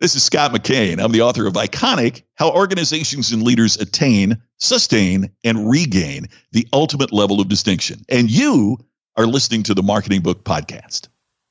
This is Scott McKain. I'm the author of Iconic: How Organizations and Leaders Attain, Sustain, and Regain the Ultimate Level of Distinction. And you are listening to the Marketing Book Podcast.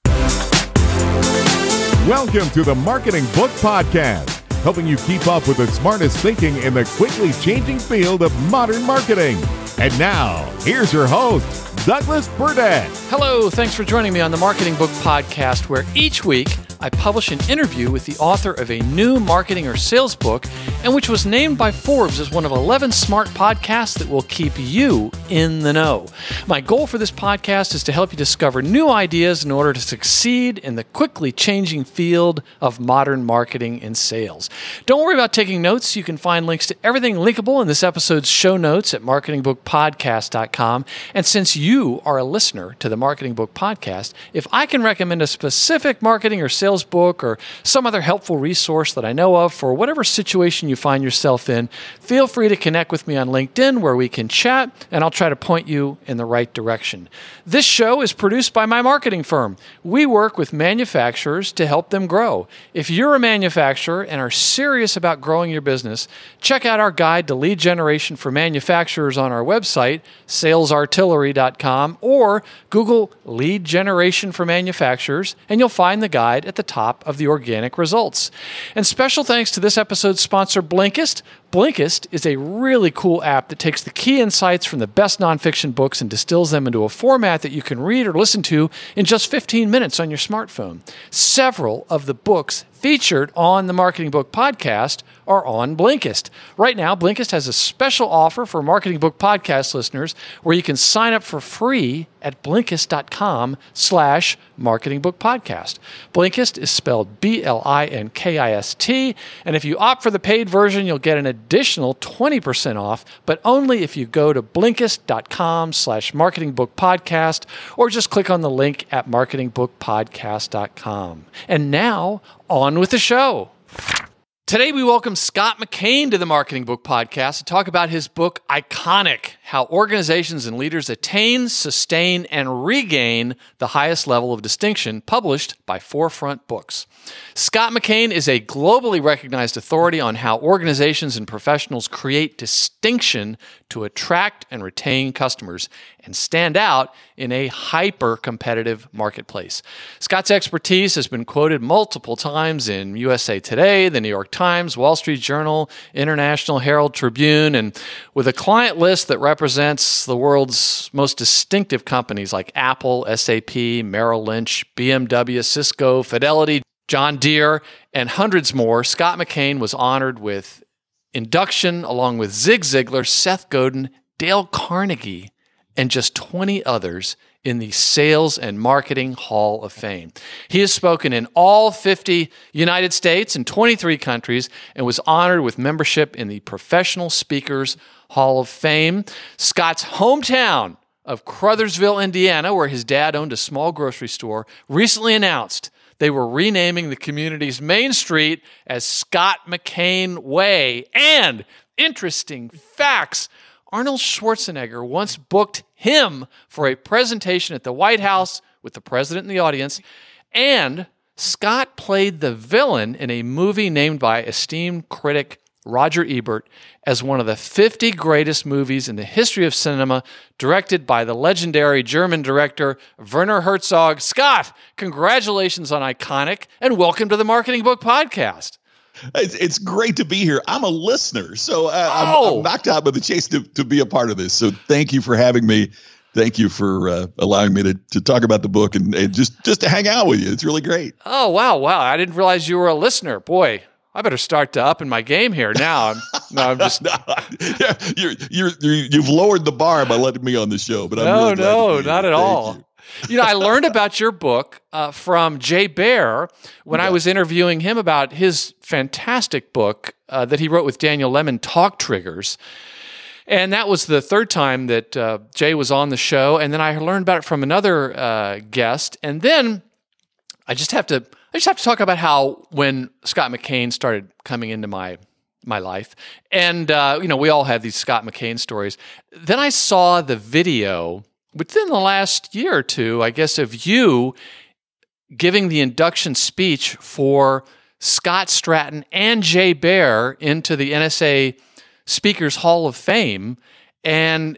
Welcome to the Marketing Book Podcast, helping you keep up with the smartest thinking in the quickly changing field of modern marketing. And now, here's your host, Douglas Burdett. Hello, thanks for joining me on the Marketing Book Podcast, where each week I publish an interview with the author of a new marketing or sales book, and which was named by Forbes as one of 11 smart podcasts that will keep you in the know. My goal for this podcast is to help you discover new ideas in order to succeed in the quickly changing field of modern marketing and sales. Don't worry about taking notes. You can find links to everything linkable in this episode's show notes at marketingbookpodcast.com. And since you are a listener to the Marketing Book Podcast, if I can recommend a specific marketing or sales book or some other helpful resource that I know of for whatever situation you find yourself in, feel free to connect with me on LinkedIn where we can chat, and I'll try to point you in the right direction. This show is produced by my marketing firm. We work with manufacturers to help them grow. If you're a manufacturer and are serious about growing your business, check out our guide to lead generation for manufacturers on our website, salesartillery.com, or Google lead generation for manufacturers, and you'll find the guide at the top of the organic results. And special thanks to this episode's sponsor, Blinkist. Blinkist is a really cool app that takes the key insights from the best nonfiction books and distills them into a format that you can read or listen to in just 15 minutes on your smartphone. Several of the books featured on the Marketing Book Podcast are on Blinkist. Right now, Blinkist has a special offer for Marketing Book Podcast listeners where you can sign up for free at Blinkist.com/marketingbookpodcast. Blinkist is spelled Blinkist, and if you opt for the paid version, you'll get an additional 20% off, but only if you go to Blinkist.com/marketingbookpodcast or just click on the link at marketingbookpodcast.com. And now, on with the show. Today, we welcome Scott McKain to the Marketing Book Podcast to talk about his book, Iconic: How Organizations and Leaders Attain, Sustain, and Regain the Highest Level of Distinction, published by Forefront Books. Scott McKain is a globally recognized authority on how organizations and professionals create distinction to attract and retain customers and stand out in a hyper-competitive marketplace. Scott's expertise has been quoted multiple times in USA Today, the New York Times, Wall Street Journal, International Herald Tribune, and with a client list that represents the world's most distinctive companies like Apple, SAP, Merrill Lynch, BMW, Cisco, Fidelity, John Deere, and hundreds more, Scott McKain was honored with induction along with Zig Ziglar, Seth Godin, Dale Carnegie, and just 20 others in the Sales and Marketing Hall of Fame. He has spoken in all 50 United States and 23 countries and was honored with membership in the Professional Speakers Hall of Fame. Scott's hometown of Crothersville, Indiana, where his dad owned a small grocery store, recently announced they were renaming the community's main street as Scott McKain Way. And interesting facts, Arnold Schwarzenegger once booked him for a presentation at the White House with the president in the audience, and Scott played the villain in a movie named by esteemed critic Roger Ebert as one of the 50 greatest movies in the history of cinema, directed by the legendary German director Werner Herzog. Scott, congratulations on Iconic, and welcome to the Marketing Book Podcast. It's great to be here. I'm a listener, so I'm knocked out by the chase to be a part of this. So thank you for having me. Thank you for allowing me to talk about the book and just to hang out with you. It's really great. Oh, wow. I didn't realize you were a listener. Boy, I better start to up in my game here now. I'm just yeah, you've lowered the bar by letting me on the show, but I'm really glad to be not here. at all. You know, I learned about your book from Jay Baer when I was interviewing him about his fantastic book that he wrote with Daniel Lemon, Talk Triggers. And that was the third time that Jay was on the show. And then I learned about it from another guest. And then I just have to talk about how when Scott McKain started coming into my life, and we all have these Scott McKain stories. Then I saw the video within the last year or two, I guess, of you giving the induction speech for Scott Stratton and Jay Baer into the NSA Speakers Hall of Fame, and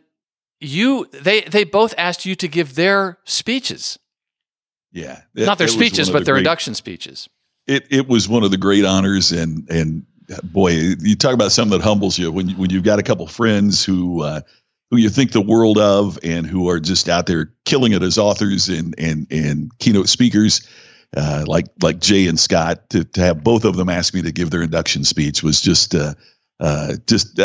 they both asked you to give their speeches. Yeah, not their speeches, but their induction speeches. It was one of the great honors, and boy, you talk about something that humbles you when you've got a couple friends who you think the world of and who are just out there killing it as authors and keynote speakers, like Jay and Scott. To have both of them ask me to give their induction speech was just. I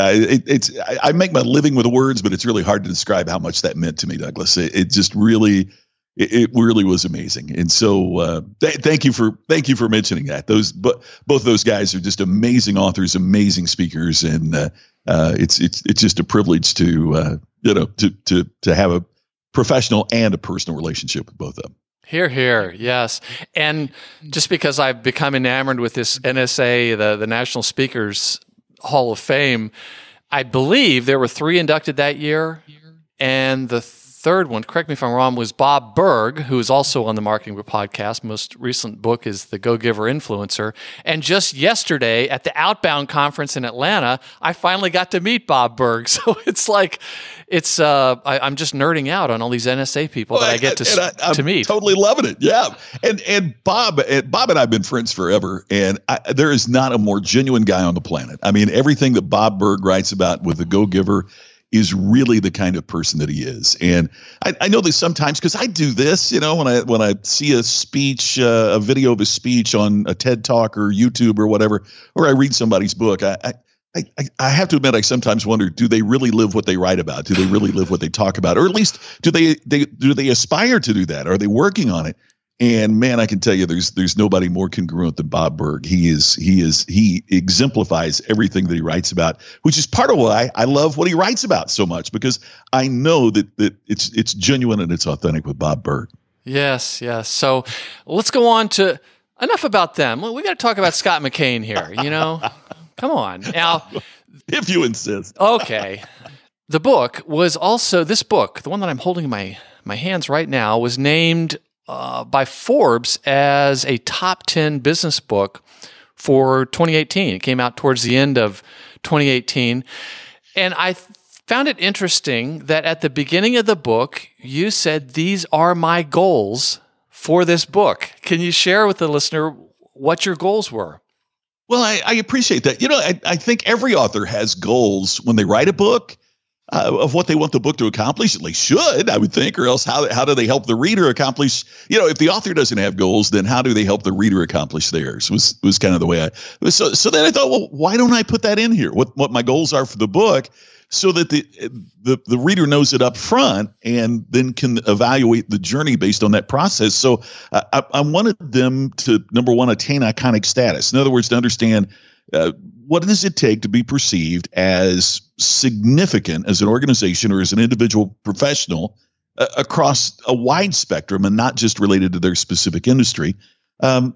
make my living with words, but it's really hard to describe how much that meant to me, Douglas. It just really, it really was amazing. And so, thank you for mentioning that. Both those guys are just amazing authors, amazing speakers, and it's just a privilege to have a professional and a personal relationship with both of them. Hear, hear, yes. And just because I've become enamored with this NSA, the National Speakers Hall of Fame, I believe there were 3 inducted that year, and the third one, correct me if I'm wrong, was Bob Burg, who is also on the Marketing Book Podcast. Most recent book is The Go-Giver Influencer. And just yesterday at the Outbound Conference in Atlanta, I finally got to meet Bob Burg. So it's like, I'm just nerding out on all these NSA people that I get to meet. Totally loving it. Yeah. And Bob and I have been friends forever. And there is not a more genuine guy on the planet. I mean, everything that Bob Burg writes about with The Go-Giver is really the kind of person that he is. And I know that sometimes, because I do this, when I see a speech, a video of a speech on a TED Talk or YouTube or whatever, or I read somebody's book, I have to admit, I sometimes wonder, do they really live what they write about? Do they really live what they talk about? Or at least do they aspire to do that? Are they working on it? And man, I can tell you, there's nobody more congruent than Bob Burg. He exemplifies everything that he writes about, which is part of why I love what he writes about so much, because I know that it's genuine and it's authentic with Bob Burg. Yes. So let's go on to enough about them. We got to talk about Scott McKain here. Come on now. If you insist. Okay. The book was also this book, the one that I'm holding in my hands right now, was named by Forbes as a top 10 business book for 2018. It came out towards the end of 2018. And I found it interesting that at the beginning of the book, you said, "These are my goals for this book." Can you share with the listener what your goals were? Well, I appreciate that. I think every author has goals when they write a book. Of what they want the book to accomplish, at least should, I would think, or else how do they help the reader accomplish? If the author doesn't have goals, then how do they help the reader accomplish theirs? Was kind of the way so then I thought, well, why don't I put that in here? What my goals are for the book, so that the reader knows it up front and then can evaluate the journey based on that process. So I wanted them to, number one, attain iconic status. In other words, to understand what does it take to be perceived as significant as an organization or as an individual professional across a wide spectrum and not just related to their specific industry. One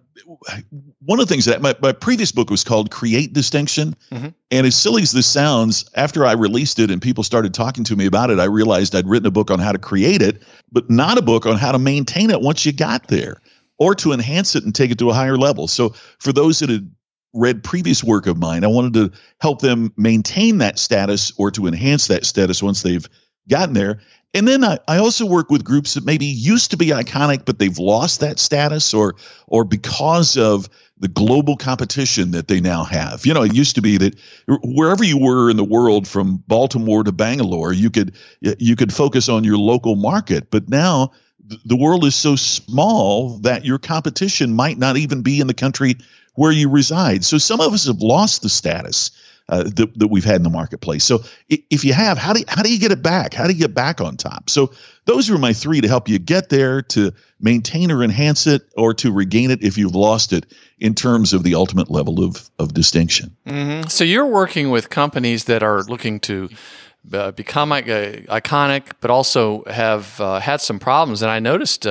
of the things that my previous book was called Create Distinction. Mm-hmm. And as silly as this sounds, after I released it and people started talking to me about it, I realized I'd written a book on how to create it, but not a book on how to maintain it once you got there, or to enhance it and take it to a higher level. So for those that had read previous work of mine, I wanted to help them maintain that status or to enhance that status once they've gotten there. And then I also work with groups that maybe used to be iconic, but they've lost that status or because of the global competition that they now have. It used to be that wherever you were in the world, from Baltimore to Bangalore, you could focus on your local market. But now the world is so small that your competition might not even be in the country where you reside. So some of us have lost the status that we've had in the marketplace. So if you have, how do you get it back? How do you get back on top? So those are my 3 to help you get there, to maintain or enhance it, or to regain it if you've lost it, in terms of the ultimate level of distinction. Mm-hmm. So you're working with companies that are looking to become iconic, but also have had some problems. And I noticed,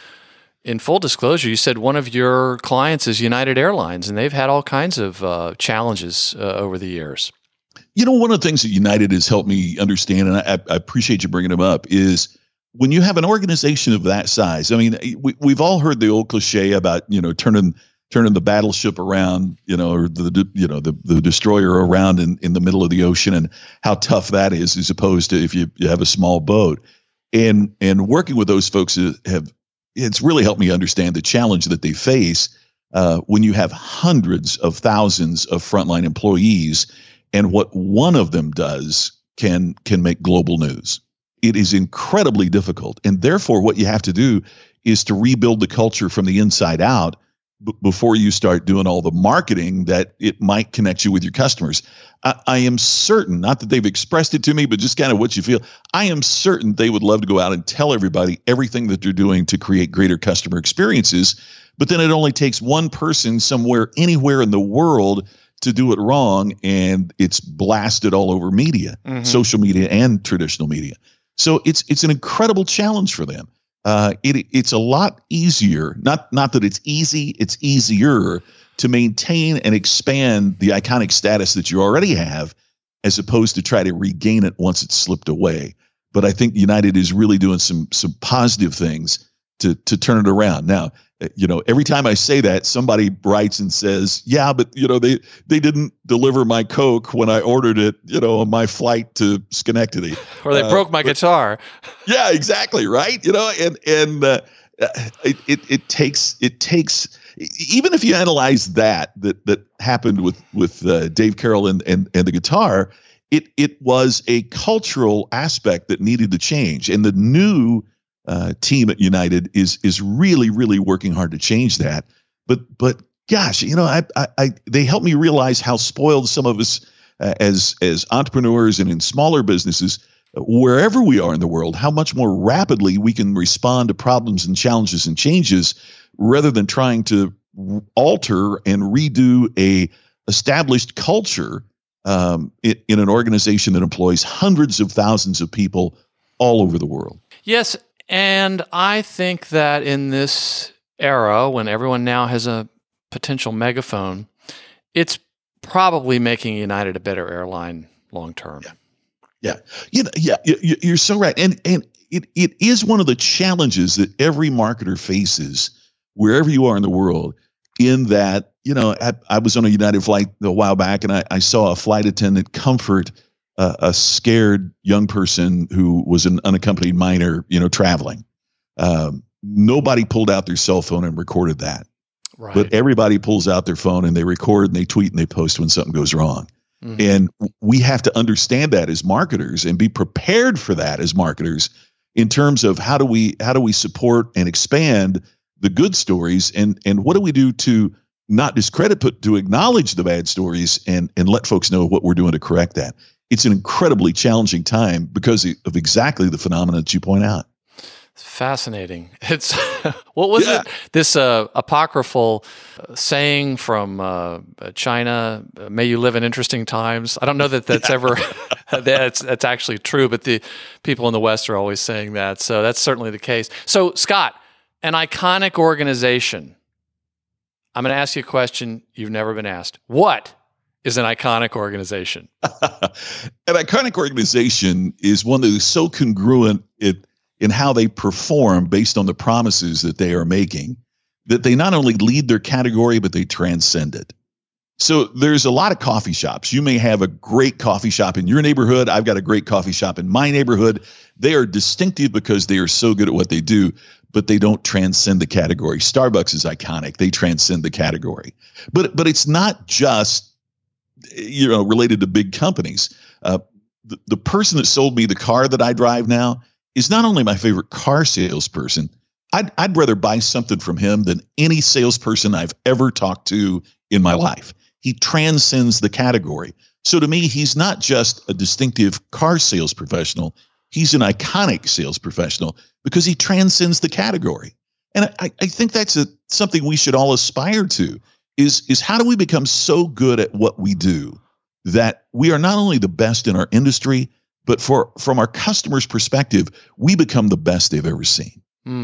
in full disclosure, you said one of your clients is United Airlines, and they've had all kinds of challenges over the years. One of the things that United has helped me understand, and I appreciate you bringing them up, is when you have an organization of that size. I mean, we've all heard the old cliche about, turning turning the battleship around, or the destroyer around in the middle of the ocean, and how tough that is as opposed to if you have a small boat. And working with those folks it's really helped me understand the challenge that they face when you have hundreds of thousands of frontline employees, and what one of them does can make global news. It is incredibly difficult, and therefore what you have to do is to rebuild the culture from the inside out before you start doing all the marketing that it might connect you with your customers. I am certain, not that they've expressed it to me, but just kind of what you feel, I am certain they would love to go out and tell everybody everything that they're doing to create greater customer experiences. But then it only takes one person somewhere, anywhere in the world to do it wrong, and it's blasted all over media, social media and traditional media. So it's an incredible challenge for them. It's a lot easier, not that it's easy, it's easier to maintain and expand the iconic status that you already have, as opposed to try to regain it once it's slipped away. But I think United is really doing some positive things to turn it around. Now, every time I say that, somebody writes and says, yeah, but they didn't deliver my Coke when I ordered it, on my flight to Schenectady. Or they broke my guitar. Yeah, exactly. Right. It takes, even if you analyze that happened with Dave Carroll and the guitar, it was a cultural aspect that needed to change. And the new team at United is really, really working hard to change that. But gosh, they helped me realize how spoiled some of us as entrepreneurs and in smaller businesses, wherever we are in the world, how much more rapidly we can respond to problems and challenges and changes rather than trying to alter and redo a established culture in an organization that employs hundreds of thousands of people all over the world. Yes. And I think that in this era, when everyone now has a potential megaphone, it's probably making United a better airline long term. Yeah. You're so right. And it is one of the challenges that every marketer faces wherever you are in the world, in that, I was on a United flight a while back, and I saw a flight attendant comfort a scared young person who was an unaccompanied minor, traveling. Nobody pulled out their cell phone and recorded that. Right. But everybody pulls out their phone and they record and they tweet and they post when something goes wrong. Mm-hmm. And we have to understand that as marketers and be prepared for that as marketers in terms of how do we support and expand the good stories, and what do we do to not discredit, but to acknowledge the bad stories and let folks know what we're doing to correct that. It's an incredibly challenging time because of exactly the phenomena that you point out. It's fascinating. It's what was it? This apocryphal saying from China, "May you live in interesting times." I don't know that that's ever that's actually true, but the people in the West are always saying that. So that's certainly the case. So Scott, an iconic organization. I'm going to ask you a question you've never been asked. What is an iconic organization? An iconic organization is one that is so congruent in how they perform based on the promises that they are making, that they not only lead their category, but they transcend it. So there's a lot of coffee shops. You may have a great coffee shop in your neighborhood. I've got a great coffee shop in my neighborhood. They are distinctive because they are so good at what they do, but they don't transcend the category. Starbucks is iconic. They transcend the category. But it's not just related to big companies. The person that sold me the car that I drive now is not only my favorite car salesperson. I'd rather buy something from him than any salesperson I've ever talked to in my life. He transcends the category. So to me, he's not just a distinctive car sales professional. He's an iconic sales professional because he transcends the category. And I think that's something we should all aspire to, is how do we become so good at what we do that we are not only the best in our industry, but from our customers' perspective, we become the best they've ever seen.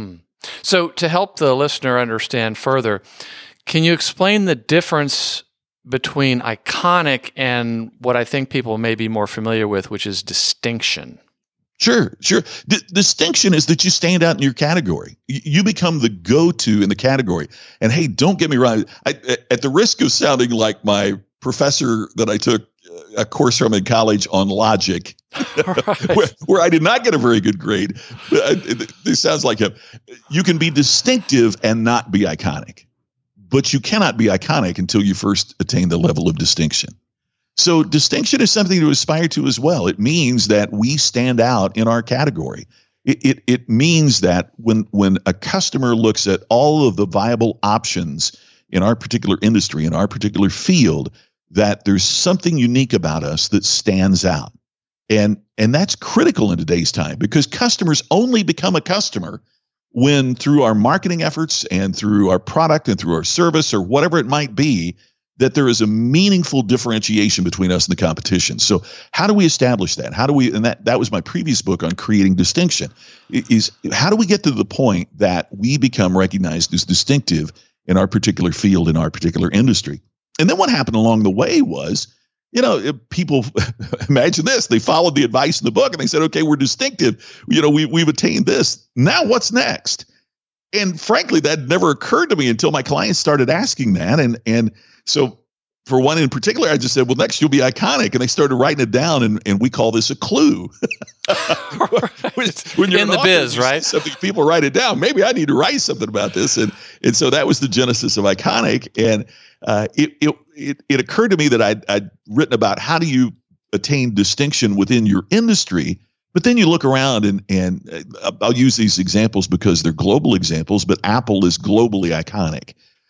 So to help the listener understand further, can you explain the difference between iconic and what I think people may be more familiar with, which is distinction? Sure. Distinction is that you stand out in your category. You become the go-to in the category. And hey, don't get me wrong. At the risk of sounding like my professor that I took a course from in college on logic, right. where I did not get a very good grade. This sounds like him. You can be distinctive and not be iconic, but you cannot be iconic until you first attain the level of distinction. So distinction is something to aspire to as well. It means that we stand out in our category. It means that when a customer looks at all of the viable options in our particular industry, in our particular field, that there's something unique about us that stands out. And that's critical in today's time, because customers only become a customer when, through our marketing efforts and through our product and through our service or whatever it might be, that there is a meaningful differentiation between us and the competition. So how do we establish that? How do we, and that was my previous book on creating distinction, is how do we get to the point that we become recognized as distinctive in our particular field, in our particular industry? And then what happened along the way was, people imagine this, they followed the advice in the book and they said, okay, we're distinctive. We've attained this. Now what's next? And frankly, that never occurred to me until my clients started asking that. And so for one in particular, I just said, well, next you'll be iconic. And they started writing it down, and we call this a clue. when you're in the biz, right? Something people write it down. Maybe I need to write something about this. And so that was the genesis of Iconic. And it occurred to me that I'd written about how do you attain distinction within your industry. But then you look around and I'll use these examples because they're global examples, but Apple is globally iconic.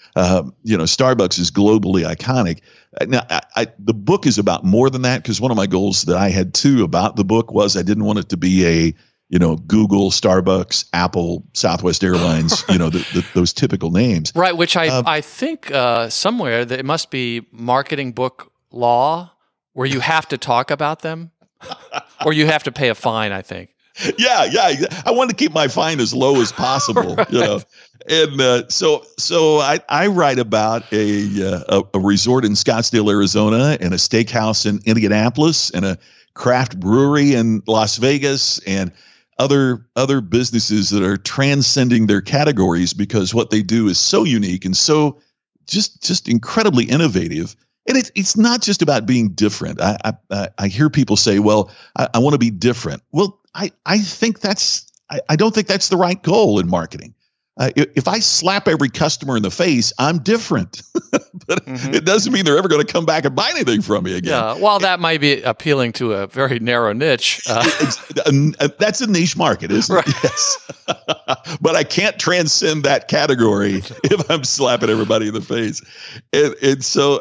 Starbucks is globally iconic. Now, the book is about more than that, because one of my goals that I had too about the book was I didn't want it to be a, Google, Starbucks, Apple, Southwest Airlines, those typical names. Right, which I think somewhere that it must be marketing book law where you have to talk about them or you have to pay a fine, I think. Yeah. I wanted to keep my fine as low as possible, right. And so I write about a resort in Scottsdale, Arizona, and a steakhouse in Indianapolis, and a craft brewery in Las Vegas, and other businesses that are transcending their categories because what they do is so unique and so just incredibly innovative. And it's not just about being different. I hear people say, well, I want to be different. Well, I think I don't think that's the right goal in marketing. If I slap every customer in the face, I'm different. But it doesn't mean they're ever going to come back and buy anything from me again. Yeah, well, that might be appealing to a very narrow niche. That's a niche market, isn't it? Yes. But I can't transcend that category if I'm slapping everybody in the face. And so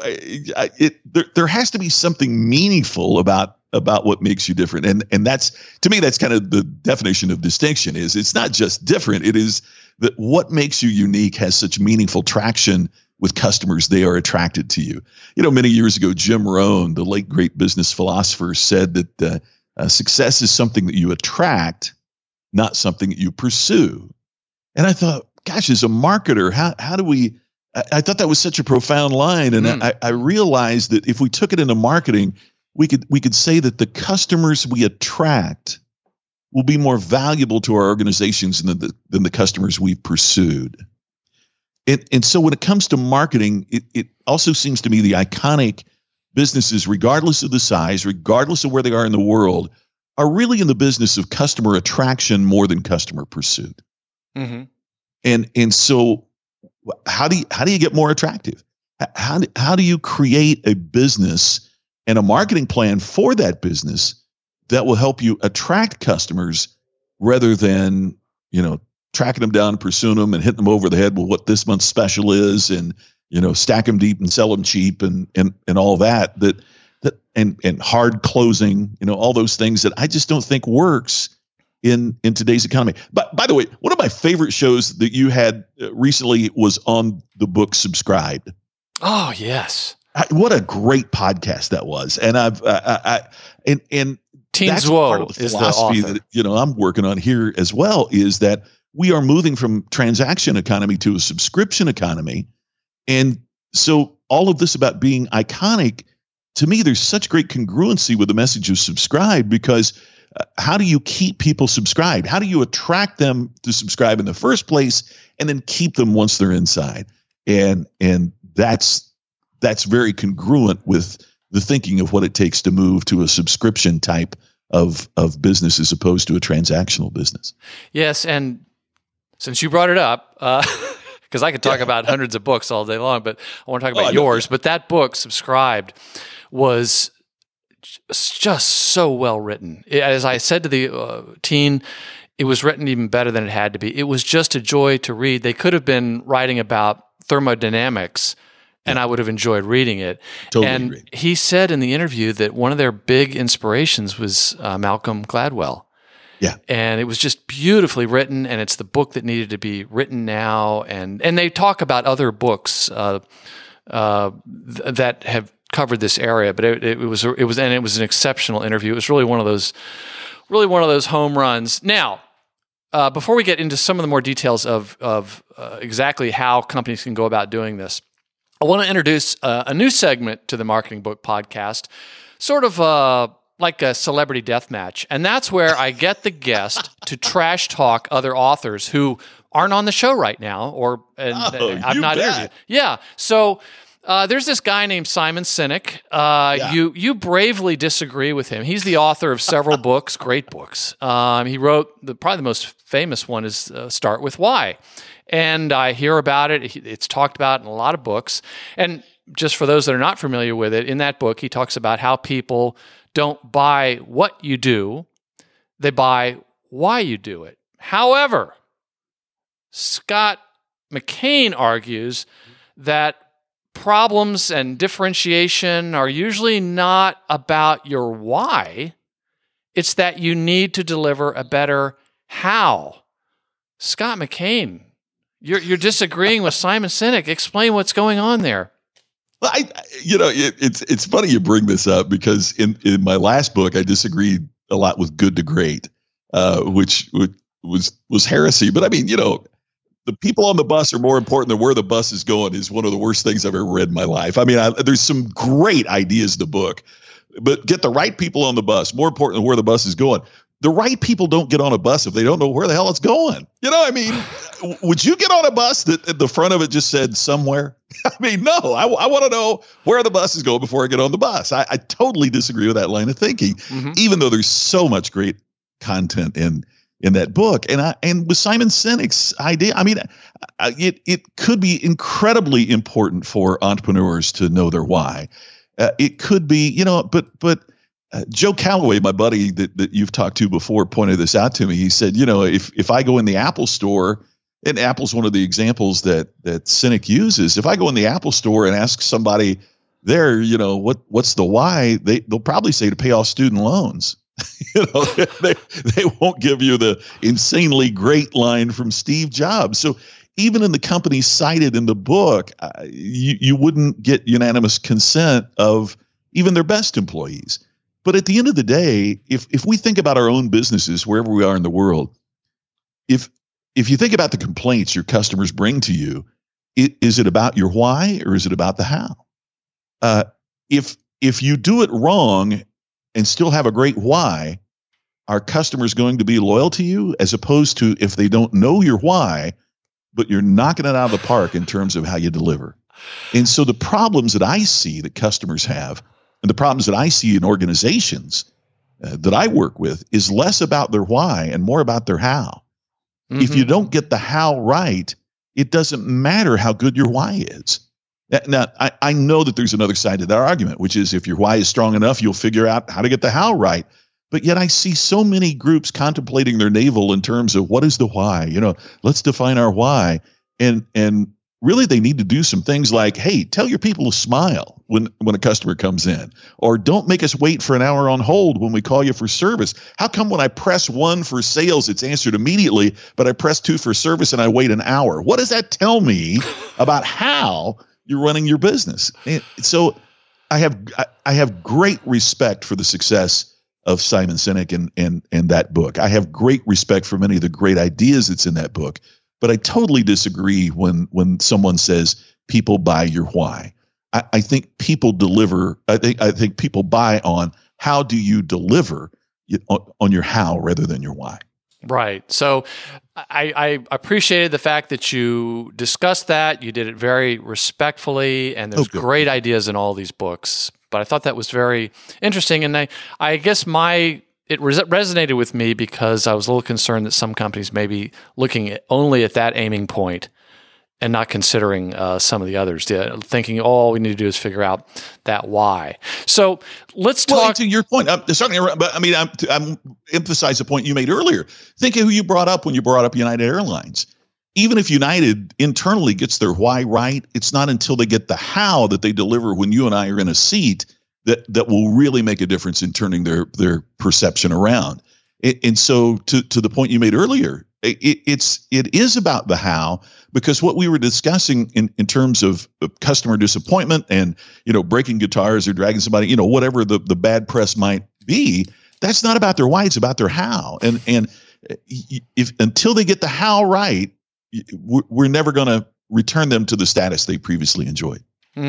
there has to be something meaningful about what makes you different. And that's, to me, that's kind of the definition of distinction. Is it's not just different. It is that what makes you unique has such meaningful traction with customers. They are attracted to you. Many years ago, Jim Rohn, the late great business philosopher, said that success is something that you attract, not something that you pursue. And I thought, gosh, as a marketer, how do we, I thought that was such a profound line. And I realized that if we took it into marketing, we could say that the customers we attract will be more valuable to our organizations than the customers we've pursued. And so when it comes to marketing, it also seems to me the iconic businesses, regardless of the size, regardless of where they are in the world, are really in the business of customer attraction more than customer pursuit. Mm-hmm. And so how do you get more attractive? How do you create a business and a marketing plan for that business that will help you attract customers rather than, tracking them down, pursuing them, and hitting them over the head with what this month's special is, and, stack them deep and sell them cheap, and all that and hard closing, all those things that I just don't think works in today's economy. But by the way, one of my favorite shows that you had recently was on the book Subscribed. Oh, yes. What a great podcast that was. And and Teens Woe is the author that, I'm working on here as well, is that we are moving from transaction economy to a subscription economy. And so all of this about being iconic, to me, there's such great congruency with the message of Subscribe, because how do you keep people subscribed? How do you attract them to subscribe in the first place and then keep them once they're inside? And that's very congruent with the thinking of what it takes to move to a subscription type of business as opposed to a transactional business. Yes, and since you brought it up, because I could talk about hundreds of books all day long, but I want to talk about yours. But that book, Subscribed, was just so well written. As I said to the teen, it was written even better than it had to be. It was just a joy to read. They could have been writing about thermodynamics, and I would have enjoyed reading it. Totally and agree. He said in the interview that one of their big inspirations was Malcolm Gladwell. Yeah. And it was just beautifully written, and it's the book that needed to be written now. And they talk about other books that have covered this area, but it was an exceptional interview. It was really one of those home runs. Now, before we get into some of the more details of exactly how companies can go about doing this, I want to introduce a new segment to the Marketing Book Podcast, sort of like a celebrity death match. And that's where I get the guest to trash talk other authors who aren't on the show right now, I've not interviewed. Yeah. So there's this guy named Simon Sinek. You bravely disagree with him. He's the author of several books, great books. He wrote probably the most famous one is Start With Why. And I hear about it. It's talked about in a lot of books. And just for those that are not familiar with it, in that book, he talks about how people don't buy what you do, they buy why you do it. However, Scott McKain argues that problems and differentiation are usually not about your why, it's that you need to deliver a better how. Scott McKain, you're disagreeing with Simon Sinek. Explain what's going on there. Well, it's funny you bring this up because in my last book, I disagreed a lot with good to great, which was heresy. But I mean, the people on the bus are more important than where the bus is going is one of the worst things I've ever read in my life. I mean, there's some great ideas in the book, but get the right people on the bus, more important than where the bus is going. The right people don't get on a bus if they don't know where the hell it's going. I mean, would you get on a bus that at the front of it just said somewhere? I mean, no, I want to know where the bus is going before I get on the bus. I totally disagree with that line of thinking, even though there's so much great content in that book. And with Simon Sinek's idea, I mean, it could be incredibly important for entrepreneurs to know their why. It could be, but Joe Calloway, my buddy that you've talked to before, pointed this out to me. He said, if I go in the Apple store, and Apple's one of the examples that Sinek uses. If I go in the Apple store and ask somebody there, what's the why, they'll probably say to pay off student loans. They won't give you the insanely great line from Steve Jobs. So even in the companies cited in the book, you wouldn't get unanimous consent of even their best employees. But at the end of the day, if we think about our own businesses, wherever we are in the world, if you think about the complaints your customers bring to you, is it about your why or is it about the how? If you do it wrong and still have a great why, are customers going to be loyal to you as opposed to if they don't know your why, but you're knocking it out of the park in terms of how you deliver? And so the problems that I see that customers have and the problems that I see in organizations that I work with is less about their why and more about their how. Mm-hmm. If you don't get the how right, it doesn't matter how good your why is. Now, I know that there's another side to that argument, which is if your why is strong enough, you'll figure out how to get the how right. But yet I see so many groups contemplating their navel in terms of what is the why? Let's define our why. And really they need to do some things like, hey, tell your people to smile when a customer comes in, or don't make us wait for an hour on hold when we call you for service. How come when I press 1 for sales, it's answered immediately, but I press 2 for service and I wait an hour? What does that tell me about how you're running your business? And so I have great respect for the success of Simon Sinek and that book. I have great respect for many of the great ideas that's in that book, but I totally disagree when someone says people buy your why. I think people deliver. I think people buy on how do you deliver on your how rather than your why. Right. So I appreciated the fact that you discussed that. You did it very respectfully, and there's great ideas in all these books. But I thought that was very interesting, and I guess it resonated with me because I was a little concerned that some companies may be looking only at that aiming point and not considering some of the others, thinking, all we need to do is figure out that why. So let's talk. Well, to your point, I'm emphasize the point you made earlier. Think of who you brought up when you brought up United Airlines. Even if United internally gets their why right, it's not until they get the how that they deliver when you and I are in a seat that will really make a difference in turning their perception around. And so to the point you made earlier, it is about the how, because what we were discussing in terms of customer disappointment and, breaking guitars or dragging somebody, whatever the bad press might be, that's not about their why, it's about their how. And if until they get the how right, we're never going to return them to the status they previously enjoyed.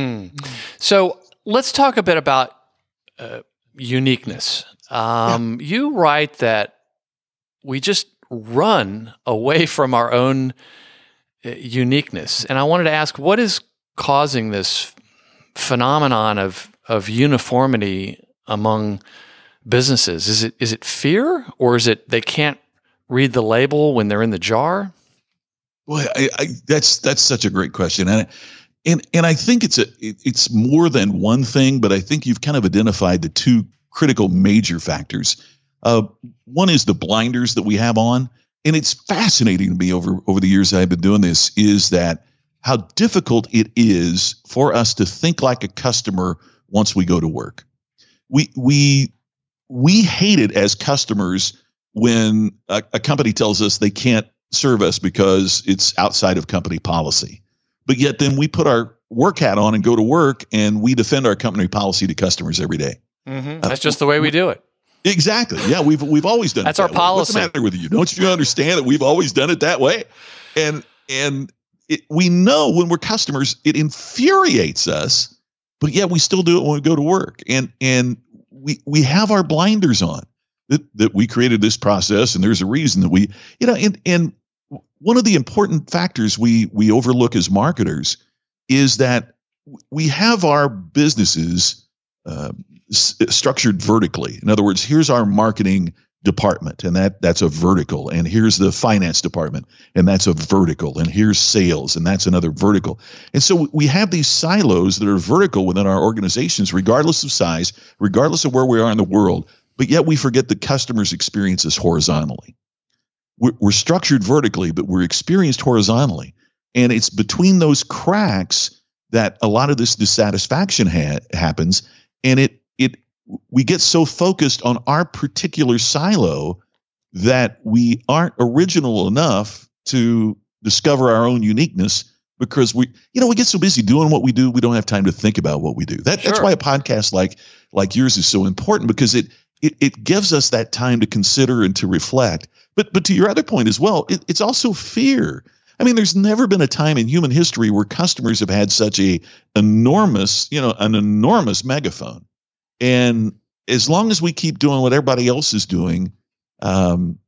So let's talk a bit about uniqueness. You write that we just run away from our own uniqueness. And I wanted to ask, what is causing this phenomenon of uniformity among businesses? Is it fear, or is it they can't read the label when they're in the jar? Well, that's such a great question. And I think it's more than one thing, but I think you've kind of identified the two critical major factors. One is the blinders that we have on, and it's fascinating to me over the years I've been doing this, is that how difficult it is for us to think like a customer once we go to work. We hate it as customers when a company tells us they can't serve us because it's outside of company policy. But yet then we put our work hat on and go to work, and we defend our company policy to customers every day. Mm-hmm. That's just the way we do it. Exactly. Yeah, we've always done That's it our that policy. Way. What's the matter with you? Don't you understand that we've always done it that way? And we know when we're customers, it infuriates us, but yet we still do it when we go to work. And we have our blinders on that we created this process, and there's a reason that we, and one of the important factors we overlook as marketers is that we have our businesses structured vertically. In other words, here's our marketing department, and that's a vertical, and here's the finance department, and that's a vertical, and here's sales, and that's another vertical. And so we have these silos that are vertical within our organizations, regardless of size, regardless of where we are in the world, but yet we forget that customers experience us horizontally. We're structured vertically, but we're experienced horizontally. And it's between those cracks that a lot of this dissatisfaction happens. And we get so focused on our particular silo that we aren't original enough to discover our own uniqueness, because we get so busy doing what we do, we don't have time to think about what we do. That's why a podcast like yours is so important, because it gives us that time to consider and to reflect. But to your other point as well, it's also fear. I mean, there's never been a time in human history where customers have had such an enormous megaphone. And as long as we keep doing what everybody else is doing, the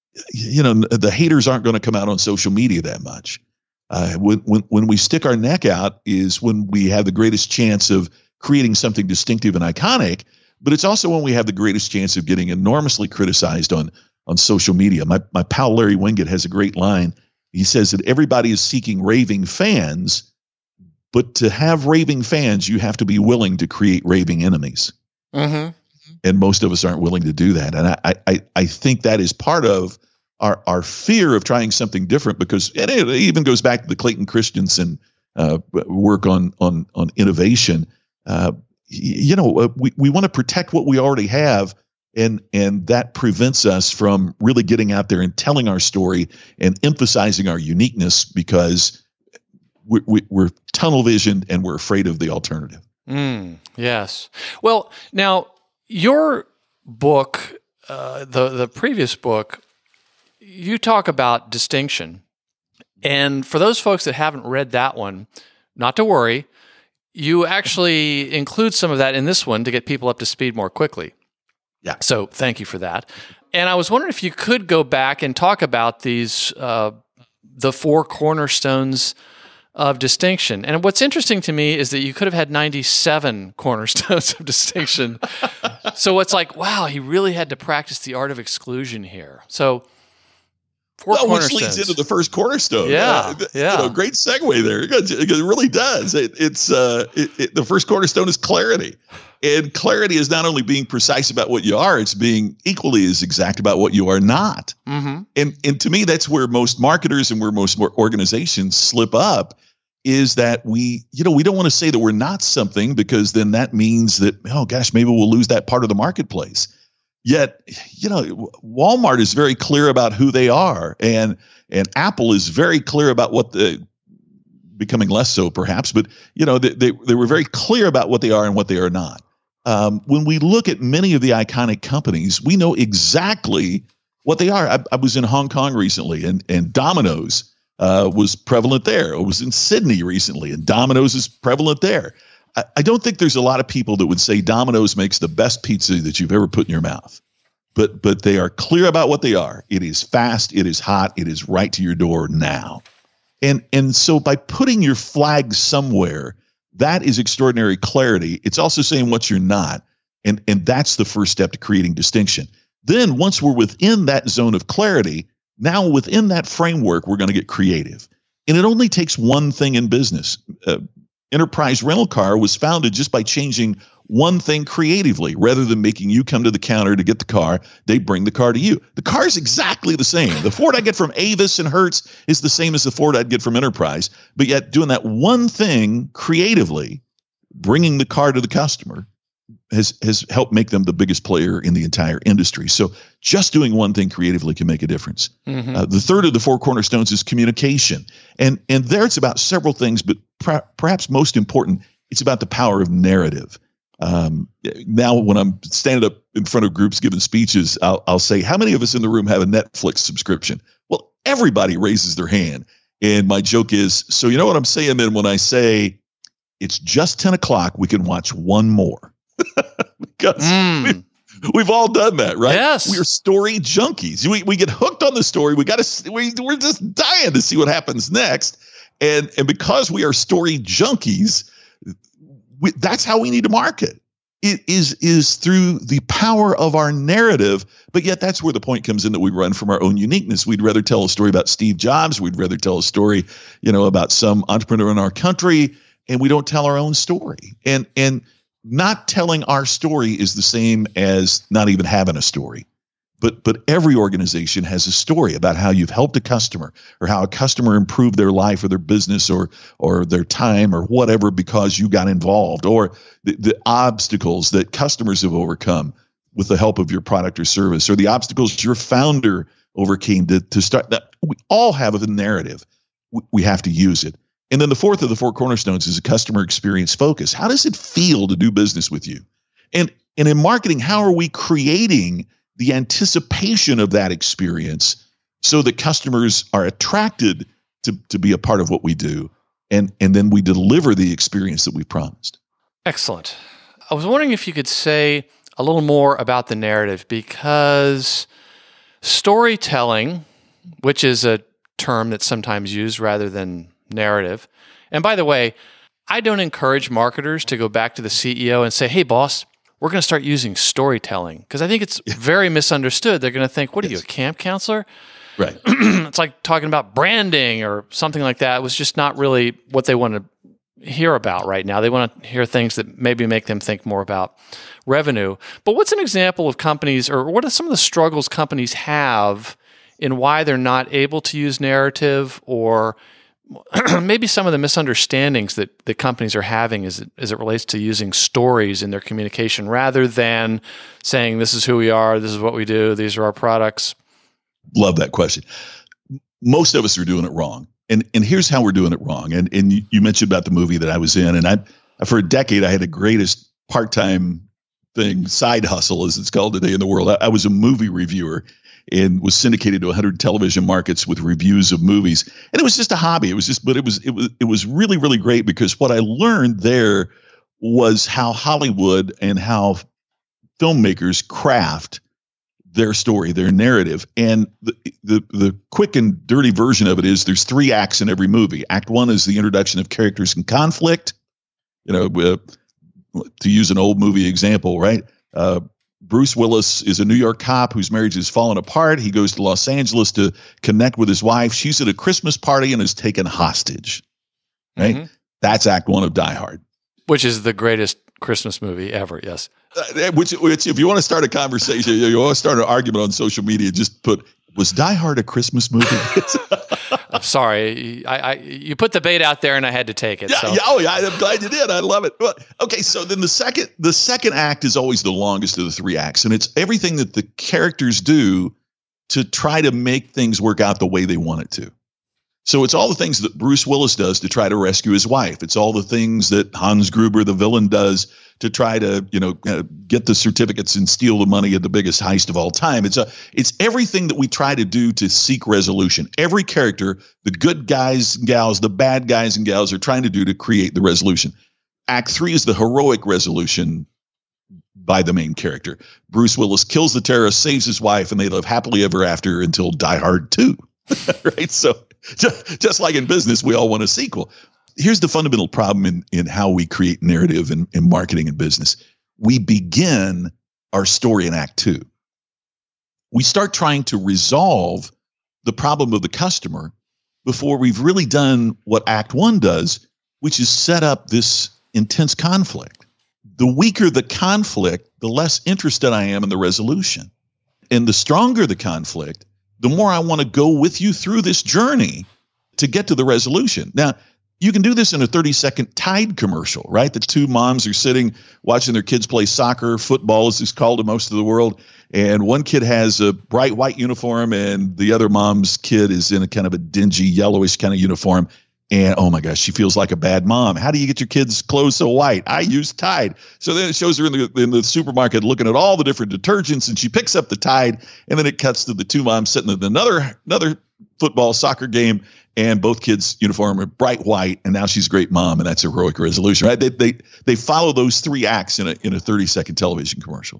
haters aren't going to come out on social media that much. When we stick our neck out is when we have the greatest chance of creating something distinctive and iconic. But it's also when we have the greatest chance of getting enormously criticized on social media. My pal Larry Winget has a great line. He says that everybody is seeking raving fans, but to have raving fans, you have to be willing to create raving enemies. Mm-hmm. And most of us aren't willing to do that. And I think that is part of our fear of trying something different, because it even goes back to the Clayton Christensen work on innovation. We want to protect what we already have, and that prevents us from really getting out there and telling our story and emphasizing our uniqueness, because we're tunnel visioned and we're afraid of the alternative. Yes. Well, now your book, the previous book, you talk about distinction, and for those folks that haven't read that one, not to worry. You actually include some of that in this one to get people up to speed more quickly. Yeah. So thank you for that. And I was wondering if you could go back and talk about these, the 4 cornerstones of distinction. And what's interesting to me is that you could have had 97 cornerstones of distinction. So it's like, wow, he really had to practice the art of exclusion here. So 4 cornerstones. Which leads into the first cornerstone. Yeah. Great segue there. It really does. The first cornerstone is clarity. And clarity is not only being precise about what you are, it's being equally as exact about what you are not. Mm-hmm. And to me, that's where most marketers and where most organizations slip up, is that we don't want to say that we're not something, because then that means that, oh gosh, maybe we'll lose that part of the marketplace. Yet, Walmart is very clear about who they are, and Apple is very clear about what becoming less so perhaps, but they were very clear about what they are and what they are not. When we look at many of the iconic companies, we know exactly what they are. I was in Hong Kong recently, and Domino's was prevalent there. I was in Sydney recently, and Domino's is prevalent there. I don't think there's a lot of people that would say Domino's makes the best pizza that you've ever put in your mouth. But they are clear about what they are. It is fast, it is hot, it is right to your door now. And so by putting your flag somewhere, that is extraordinary clarity. It's also saying what you're not. And that's the first step to creating distinction. Then once we're within that zone of clarity, now within that framework, we're going to get creative. And it only takes one thing in business. Enterprise Rental Car was founded just by changing one thing creatively. Rather than making you come to the counter to get the car, they bring the car to you. The car is exactly the same. The Ford I get from Avis and Hertz is the same as the Ford I'd get from Enterprise. But yet doing that one thing creatively, bringing the car to the customer, has helped make them the biggest player in the entire industry. So just doing one thing creatively can make a difference. Mm-hmm. The third of the 4 cornerstones is communication. And there it's about several things, but perhaps most important, it's about the power of narrative. Now when I'm standing up in front of groups giving speeches, I'll say, how many of us in the room have a Netflix subscription? Well, everybody raises their hand. And my joke is, so you know what I'm saying then when I say it's just 10 o'clock, we can watch one more. Because we've all done that, right? Yes. We're story junkies. We get hooked on the story. We're just dying to see what happens next. And because we are story junkies, that's how we need to market. It is through the power of our narrative, but yet that's where the point comes in that we run from our own uniqueness. We'd rather tell a story about Steve Jobs. We'd rather tell a story, about some entrepreneur in our country, and we don't tell our own story. And not telling our story is the same as not even having a story. But every organization has a story about how you've helped a customer, or how a customer improved their life or their business or their time or whatever because you got involved, or the obstacles that customers have overcome with the help of your product or service, or the obstacles your founder overcame to start that. We all have a narrative. We have to use it. And then the fourth of the 4 cornerstones is a customer experience focus. How does it feel to do business with you? And in marketing, how are we creating the anticipation of that experience so that customers are attracted to be a part of what we do? And then we deliver the experience that we promised. Excellent. I was wondering if you could say a little more about the narrative, because storytelling, which is a term that's sometimes used rather than narrative. And by the way, I don't encourage marketers to go back to the CEO and say, hey, boss, we're going to start using storytelling, because I think it's very misunderstood. They're going to think, what are you, a camp counselor? Right. It's like talking about branding or something like that. It was just not really what they want to hear about right now. They want to hear things that maybe make them think more about revenue. But what's an example of companies, or what are some of the struggles companies have in why they're not able to use narrative, or maybe some of the misunderstandings that companies are having as it relates to using stories in their communication, rather than saying, this is who we are, this is what we do, these are our products? Love that question. Most of us are doing it wrong. And here's how we're doing it wrong. And you mentioned about the movie that I was in, and I for a decade, I had the greatest part-time thing, side hustle, as it's called today in the world. I was a movie reviewer and was syndicated to 100 television markets with reviews of movies. And it was just a hobby. It was really, really great, because what I learned there was how Hollywood and how filmmakers craft their story, their narrative. And the quick and dirty version of it is there's 3 acts in every movie. Act 1 is the introduction of characters in conflict. To use an old movie example, right? Bruce Willis is a New York cop whose marriage has fallen apart. He goes to Los Angeles to connect with his wife. She's at a Christmas party and is taken hostage, right? Mm-hmm. That's Act 1 of Die Hard. Which is the greatest Christmas movie ever, yes. Which, if you want to start a conversation, you want to start an argument on social media, just put, was Die Hard a Christmas movie? I'm sorry. You put the bait out there and I had to take it. I'm glad you did. I love it. Well, okay, so then the second act is always the longest of the 3 acts, and it's everything that the characters do to try to make things work out the way they want it to. So it's all the things that Bruce Willis does to try to rescue his wife. It's all the things that Hans Gruber, the villain, does to try to, get the certificates and steal the money at the biggest heist of all time. It's everything that we try to do to seek resolution. Every character, the good guys and gals, the bad guys and gals, are trying to do to create the resolution. Act 3 is the heroic resolution by the main character. Bruce Willis kills the terrorist, saves his wife, and they live happily ever after until Die Hard 2. Right? So just like in business, we all want a sequel. Here's the fundamental problem in how we create narrative in marketing and business. We begin our story in Act 2. We start trying to resolve the problem of the customer before we've really done what Act 1 does, which is set up this intense conflict. The weaker the conflict, the less interested I am in the resolution. And the stronger the conflict, the more I want to go with you through this journey to get to the resolution. Now, you can do this in a 30-second Tide commercial, right? The 2 moms are sitting watching their kids play soccer, football as it's called in most of the world, and one kid has a bright white uniform and the other mom's kid is in a kind of a dingy yellowish kind of uniform. And oh my gosh, she feels like a bad mom. How do you get your kids' clothes so white? I use Tide. So then it shows her in the supermarket looking at all the different detergents, and she picks up the Tide, and then it cuts to the 2 moms sitting in another football soccer game, and both kids' uniform are bright white, and now she's a great mom, and that's a heroic resolution, right? They follow those 3 acts in a 30-second television commercial.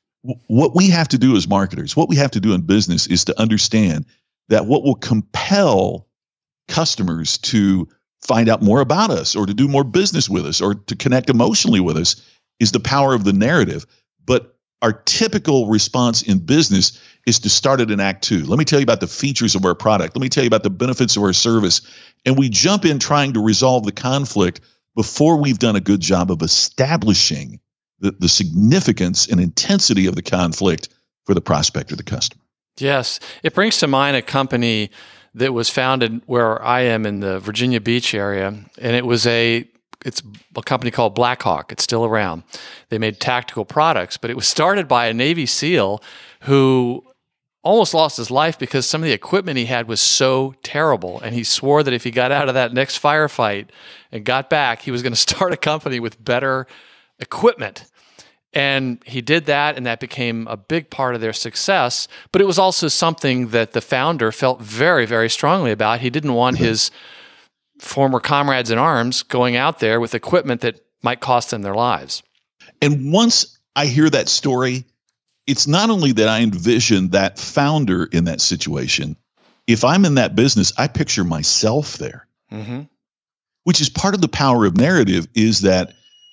What we have to do as marketers, what we have to do in business, is to understand that what will compel customers to find out more about us or to do more business with us or to connect emotionally with us is the power of the narrative. But our typical response in business is to start it in Act 2. Let me tell you about the features of our product. Let me tell you about the benefits of our service. And we jump in trying to resolve the conflict before we've done a good job of establishing the significance and intensity of the conflict for the prospect or the customer. Yes. It brings to mind a company that was founded where I am in the Virginia Beach area, and it's a company called Blackhawk. It's still around. They made tactical products, but it was started by a Navy SEAL who almost lost his life because some of the equipment he had was so terrible, and he swore that if he got out of that next firefight and got back, he was going to start a company with better equipment. And he did that, and that became a big part of their success. But it was also something that the founder felt very, very strongly about. He didn't want his former comrades in arms going out there with equipment that might cost them their lives. And once I hear that story, it's not only that I envision that founder in that situation. If I'm in that business, I picture myself there, which is part of the power of narrative. Is that,